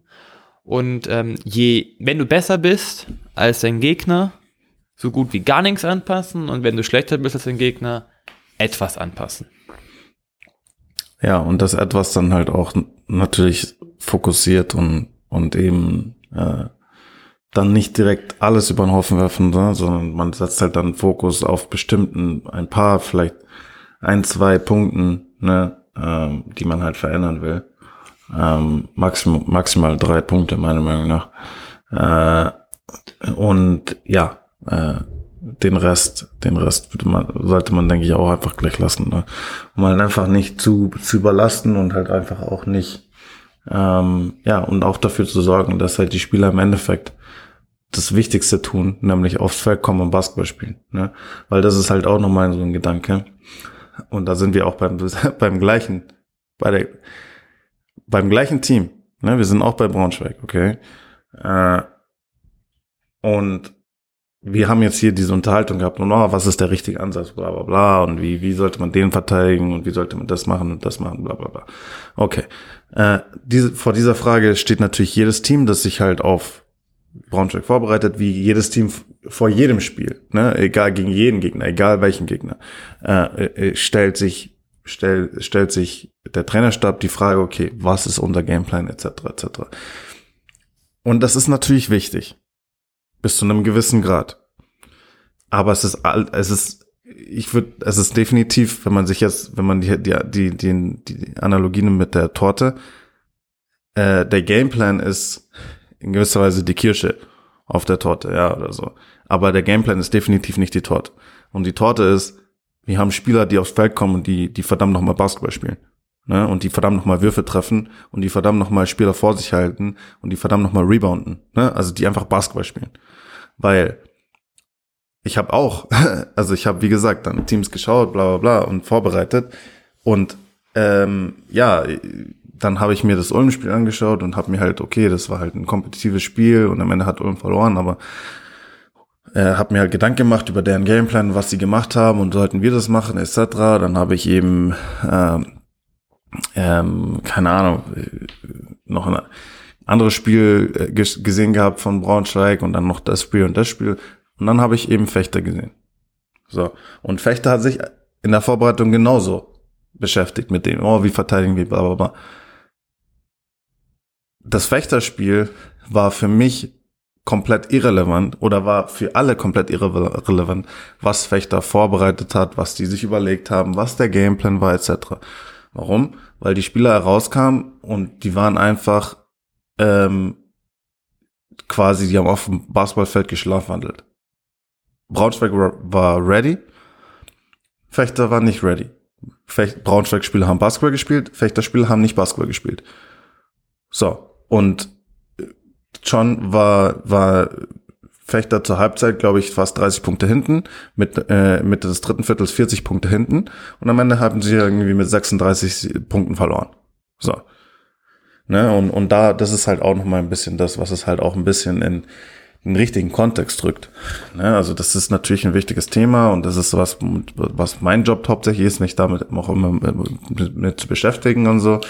Und ähm, je, wenn du besser bist als dein Gegner, so gut wie gar nichts anpassen. Und wenn du schlechter bist als dein Gegner, etwas anpassen. Ja, und das etwas dann halt auch natürlich fokussiert und und eben äh, dann nicht direkt alles über den Haufen werfen, ne, sondern man setzt halt dann Fokus auf bestimmten, ein paar, vielleicht ein, zwei Punkten, ne, ähm, die man halt verändern will. Ähm, maximal, maximal drei Punkte, meiner Meinung nach. Äh, und ja, äh, den Rest, den Rest würde man, sollte man, denke ich, auch einfach gleich lassen, ne? Um halt einfach nicht zu, zu überlasten und halt einfach auch nicht, ähm, ja, und auch dafür zu sorgen, dass halt die Spieler im Endeffekt das Wichtigste tun, nämlich aufs Feld kommen und Basketball spielen, ne? Weil das ist halt auch nochmal so ein Gedanke. Und da sind wir auch beim, beim gleichen, bei der, beim gleichen Team, ne? Wir sind auch bei Braunschweig, okay? Äh, und wir haben jetzt hier diese Unterhaltung gehabt, und oh, was ist der richtige Ansatz, bla bla bla, und wie wie sollte man den verteidigen und wie sollte man das machen und das machen, bla bla bla. Okay, äh, diese, vor dieser Frage steht natürlich jedes Team, das sich halt auf Braunschweig vorbereitet, wie jedes Team vor jedem Spiel, ne, egal gegen jeden Gegner, egal welchen Gegner, äh, stellt sich stell, stellt sich der Trainerstab die Frage, okay, was ist unser Gameplan et cetera et cetera. Und das ist natürlich wichtig. Bis zu einem gewissen Grad. aber es ist, es ist, ich würde, es ist definitiv, wenn man sich jetzt, wenn man die, die, die, die, die Analogie nimmt mit der Torte, äh, der Gameplan ist in gewisser Weise die Kirsche auf der Torte, ja, oder so. Aber der Gameplan ist definitiv nicht die Torte. Und die Torte ist, wir haben Spieler, die aufs Feld kommen und die, die verdammt nochmal Basketball spielen. Ne? Und die verdammt nochmal Würfe treffen und die verdammt nochmal Spieler vor sich halten und die verdammt nochmal rebounden. Ne? Also die einfach Basketball spielen. Weil ich habe auch, also ich habe, wie gesagt, dann Teams geschaut, bla bla bla und vorbereitet. Und ähm, ja, dann habe ich mir das Ulm-Spiel angeschaut und habe mir halt, okay, das war halt ein kompetitives Spiel und am Ende hat Ulm verloren, aber äh, habe mir halt Gedanken gemacht über deren Gameplan, was sie gemacht haben und sollten wir das machen, et cetera. Dann habe ich eben, ähm, ähm, keine Ahnung, noch ein anderes Spiel äh, gesehen gehabt von Braunschweig und dann noch das Spiel und das Spiel. Und dann habe ich eben Fechter gesehen. So. Und Fechter hat sich in der Vorbereitung genauso beschäftigt mit dem, oh, wie verteidigen wir, bla, bla, bla. Das Fechterspiel war für mich komplett irrelevant oder war für alle komplett irrelevant, was Fechter vorbereitet hat, was die sich überlegt haben, was der Gameplan war, et cetera. Warum? Weil die Spieler herauskamen und die waren einfach ähm, quasi, die haben auf dem Basketballfeld geschlafwandelt. Braunschweig war ready, Fechter war nicht ready. Fech- Braunschweig-Spieler haben Basketball gespielt, Fechter-Spieler haben nicht Basketball gespielt. So, und schon war war Fechter zur Halbzeit, glaube ich, fast dreißig Punkte hinten, mit äh, Mitte des dritten Viertels vierzig Punkte hinten und am Ende haben sie irgendwie mit sechsunddreißig Punkten verloren. So. Ne, und und da, das ist halt auch nochmal ein bisschen das, was es halt auch ein bisschen in den richtigen Kontext drückt. Ne, also das ist natürlich ein wichtiges Thema und das ist was, was mein Job hauptsächlich ist, mich damit auch immer mit, mit zu beschäftigen und so.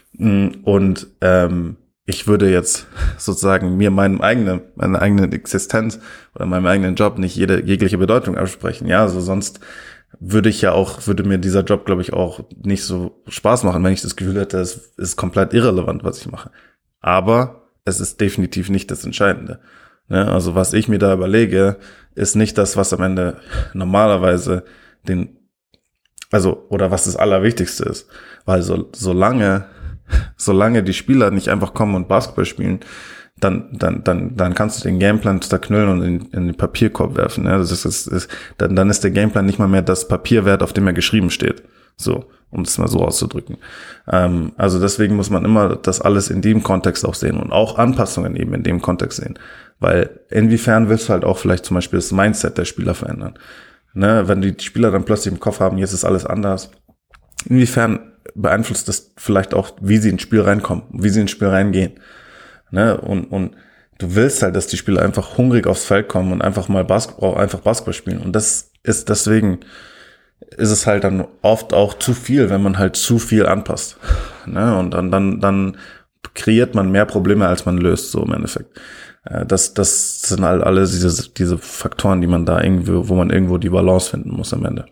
Und ähm, ich würde jetzt sozusagen mir meinem eigenen, meiner eigenen Existenz oder meinem eigenen Job nicht jede jegliche Bedeutung absprechen. Ja, also sonst würde ich ja auch, würde mir dieser Job, glaube ich, auch nicht so Spaß machen, wenn ich das Gefühl hätte, es ist komplett irrelevant, was ich mache. Aber es ist definitiv nicht das Entscheidende. Ne? Also was ich mir da überlege, ist nicht das, was am Ende normalerweise den, also, oder was das Allerwichtigste ist. Weil so, solange Solange die Spieler nicht einfach kommen und Basketball spielen, dann dann dann dann kannst du den Gameplan zerknüllen und in, in den Papierkorb werfen. Ja, das ist, das ist dann dann ist der Gameplan nicht mal mehr das Papier wert, auf dem er geschrieben steht. So, um es mal so auszudrücken. Ähm, also deswegen muss man immer das alles in dem Kontext auch sehen und auch Anpassungen eben in dem Kontext sehen, weil inwiefern willst du halt auch vielleicht zum Beispiel das Mindset der Spieler verändern. Ne, wenn die Spieler dann plötzlich im Kopf haben, jetzt ist alles anders. Inwiefern beeinflusst das vielleicht auch, wie sie ins Spiel reinkommen, wie sie ins Spiel reingehen. Ne? Und, und du willst halt, dass die Spieler einfach hungrig aufs Feld kommen und einfach mal Basketball, einfach Basketball spielen. Und das ist deswegen, ist es halt dann oft auch zu viel, wenn man halt zu viel anpasst. Ne? Und dann, dann, dann kreiert man mehr Probleme, als man löst, so im Endeffekt. Das, das sind halt alle diese, diese Faktoren, die man da irgendwie, wo man irgendwo die Balance finden muss am Ende.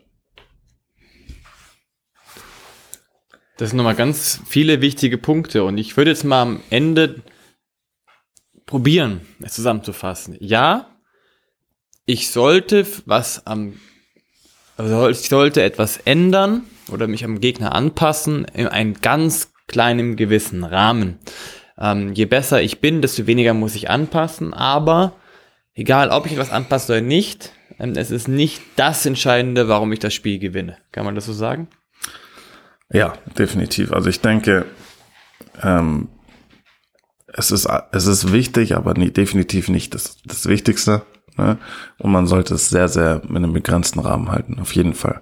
Das sind nochmal ganz viele wichtige Punkte und ich würde jetzt mal am Ende probieren, es zusammenzufassen. Ja, ich sollte was am, also ich sollte etwas ändern oder mich am Gegner anpassen in einem ganz kleinen gewissen Rahmen. Ähm, je besser ich bin, desto weniger muss ich anpassen, aber egal, ob ich etwas anpasse oder nicht, ähm, es ist nicht das Entscheidende, warum ich das Spiel gewinne. Kann man das so sagen? Ja, definitiv. Also ich denke, ähm, es ist es ist wichtig, aber nie, definitiv nicht das, das Wichtigste. Ne? Und man sollte es sehr, sehr in einem begrenzten Rahmen halten, auf jeden Fall.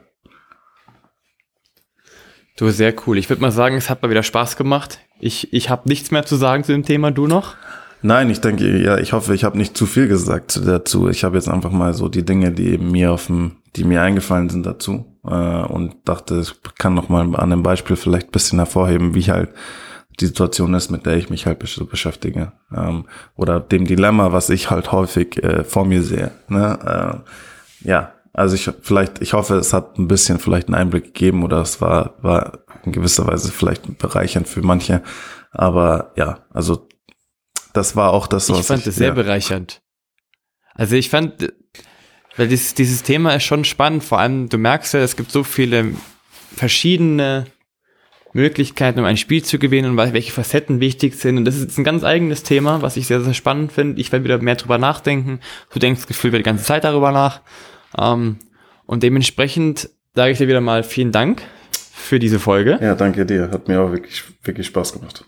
Du, sehr cool. Ich würde mal sagen, es hat mal wieder Spaß gemacht. Ich, ich habe nichts mehr zu sagen zu dem Thema. Du noch? Nein, ich denke, ja, ich hoffe, ich habe nicht zu viel gesagt dazu. Ich habe jetzt einfach mal so die Dinge, die eben mir auf dem, die mir eingefallen sind dazu äh, und dachte, ich kann noch mal an einem Beispiel vielleicht ein bisschen hervorheben, wie halt die Situation ist, mit der ich mich halt beschäftige ähm, oder dem Dilemma, was ich halt häufig äh, vor mir sehe. Ne? Äh, ja, also ich vielleicht, ich hoffe, es hat ein bisschen vielleicht einen Einblick gegeben oder es war war in gewisser Weise vielleicht bereichernd für manche, aber ja, also das war auch das, was ich fand ich, es sehr ja. bereichernd. Also ich fand, Weil dieses, dieses Thema ist schon spannend, vor allem, du merkst ja, es gibt so viele verschiedene Möglichkeiten, um ein Spiel zu gewinnen und welche Facetten wichtig sind. Und das ist jetzt ein ganz eigenes Thema, was ich sehr, sehr spannend finde. Ich werde wieder mehr drüber nachdenken. Du denkst gefühlt die ganze Zeit darüber nach. Ähm, und dementsprechend sage ich dir wieder mal vielen Dank für diese Folge. Ja, danke dir. Hat mir auch wirklich, wirklich Spaß gemacht.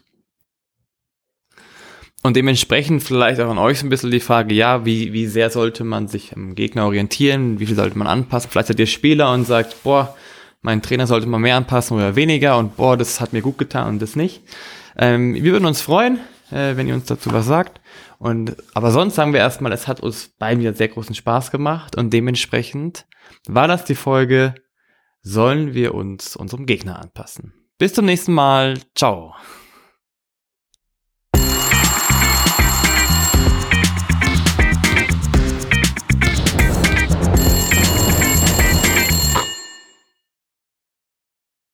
Und dementsprechend vielleicht auch an euch so ein bisschen die Frage, ja, wie, wie sehr sollte man sich am Gegner orientieren? Wie viel sollte man anpassen? Vielleicht seid ihr Spieler und sagt, boah, mein Trainer sollte mal mehr anpassen oder weniger und boah, das hat mir gut getan und das nicht. Ähm, wir würden uns freuen, äh, wenn ihr uns dazu was sagt. Und aber sonst sagen wir erstmal, es hat uns beiden wieder sehr großen Spaß gemacht und dementsprechend war das die Folge, sollen wir uns unserem Gegner anpassen. Bis zum nächsten Mal. Ciao.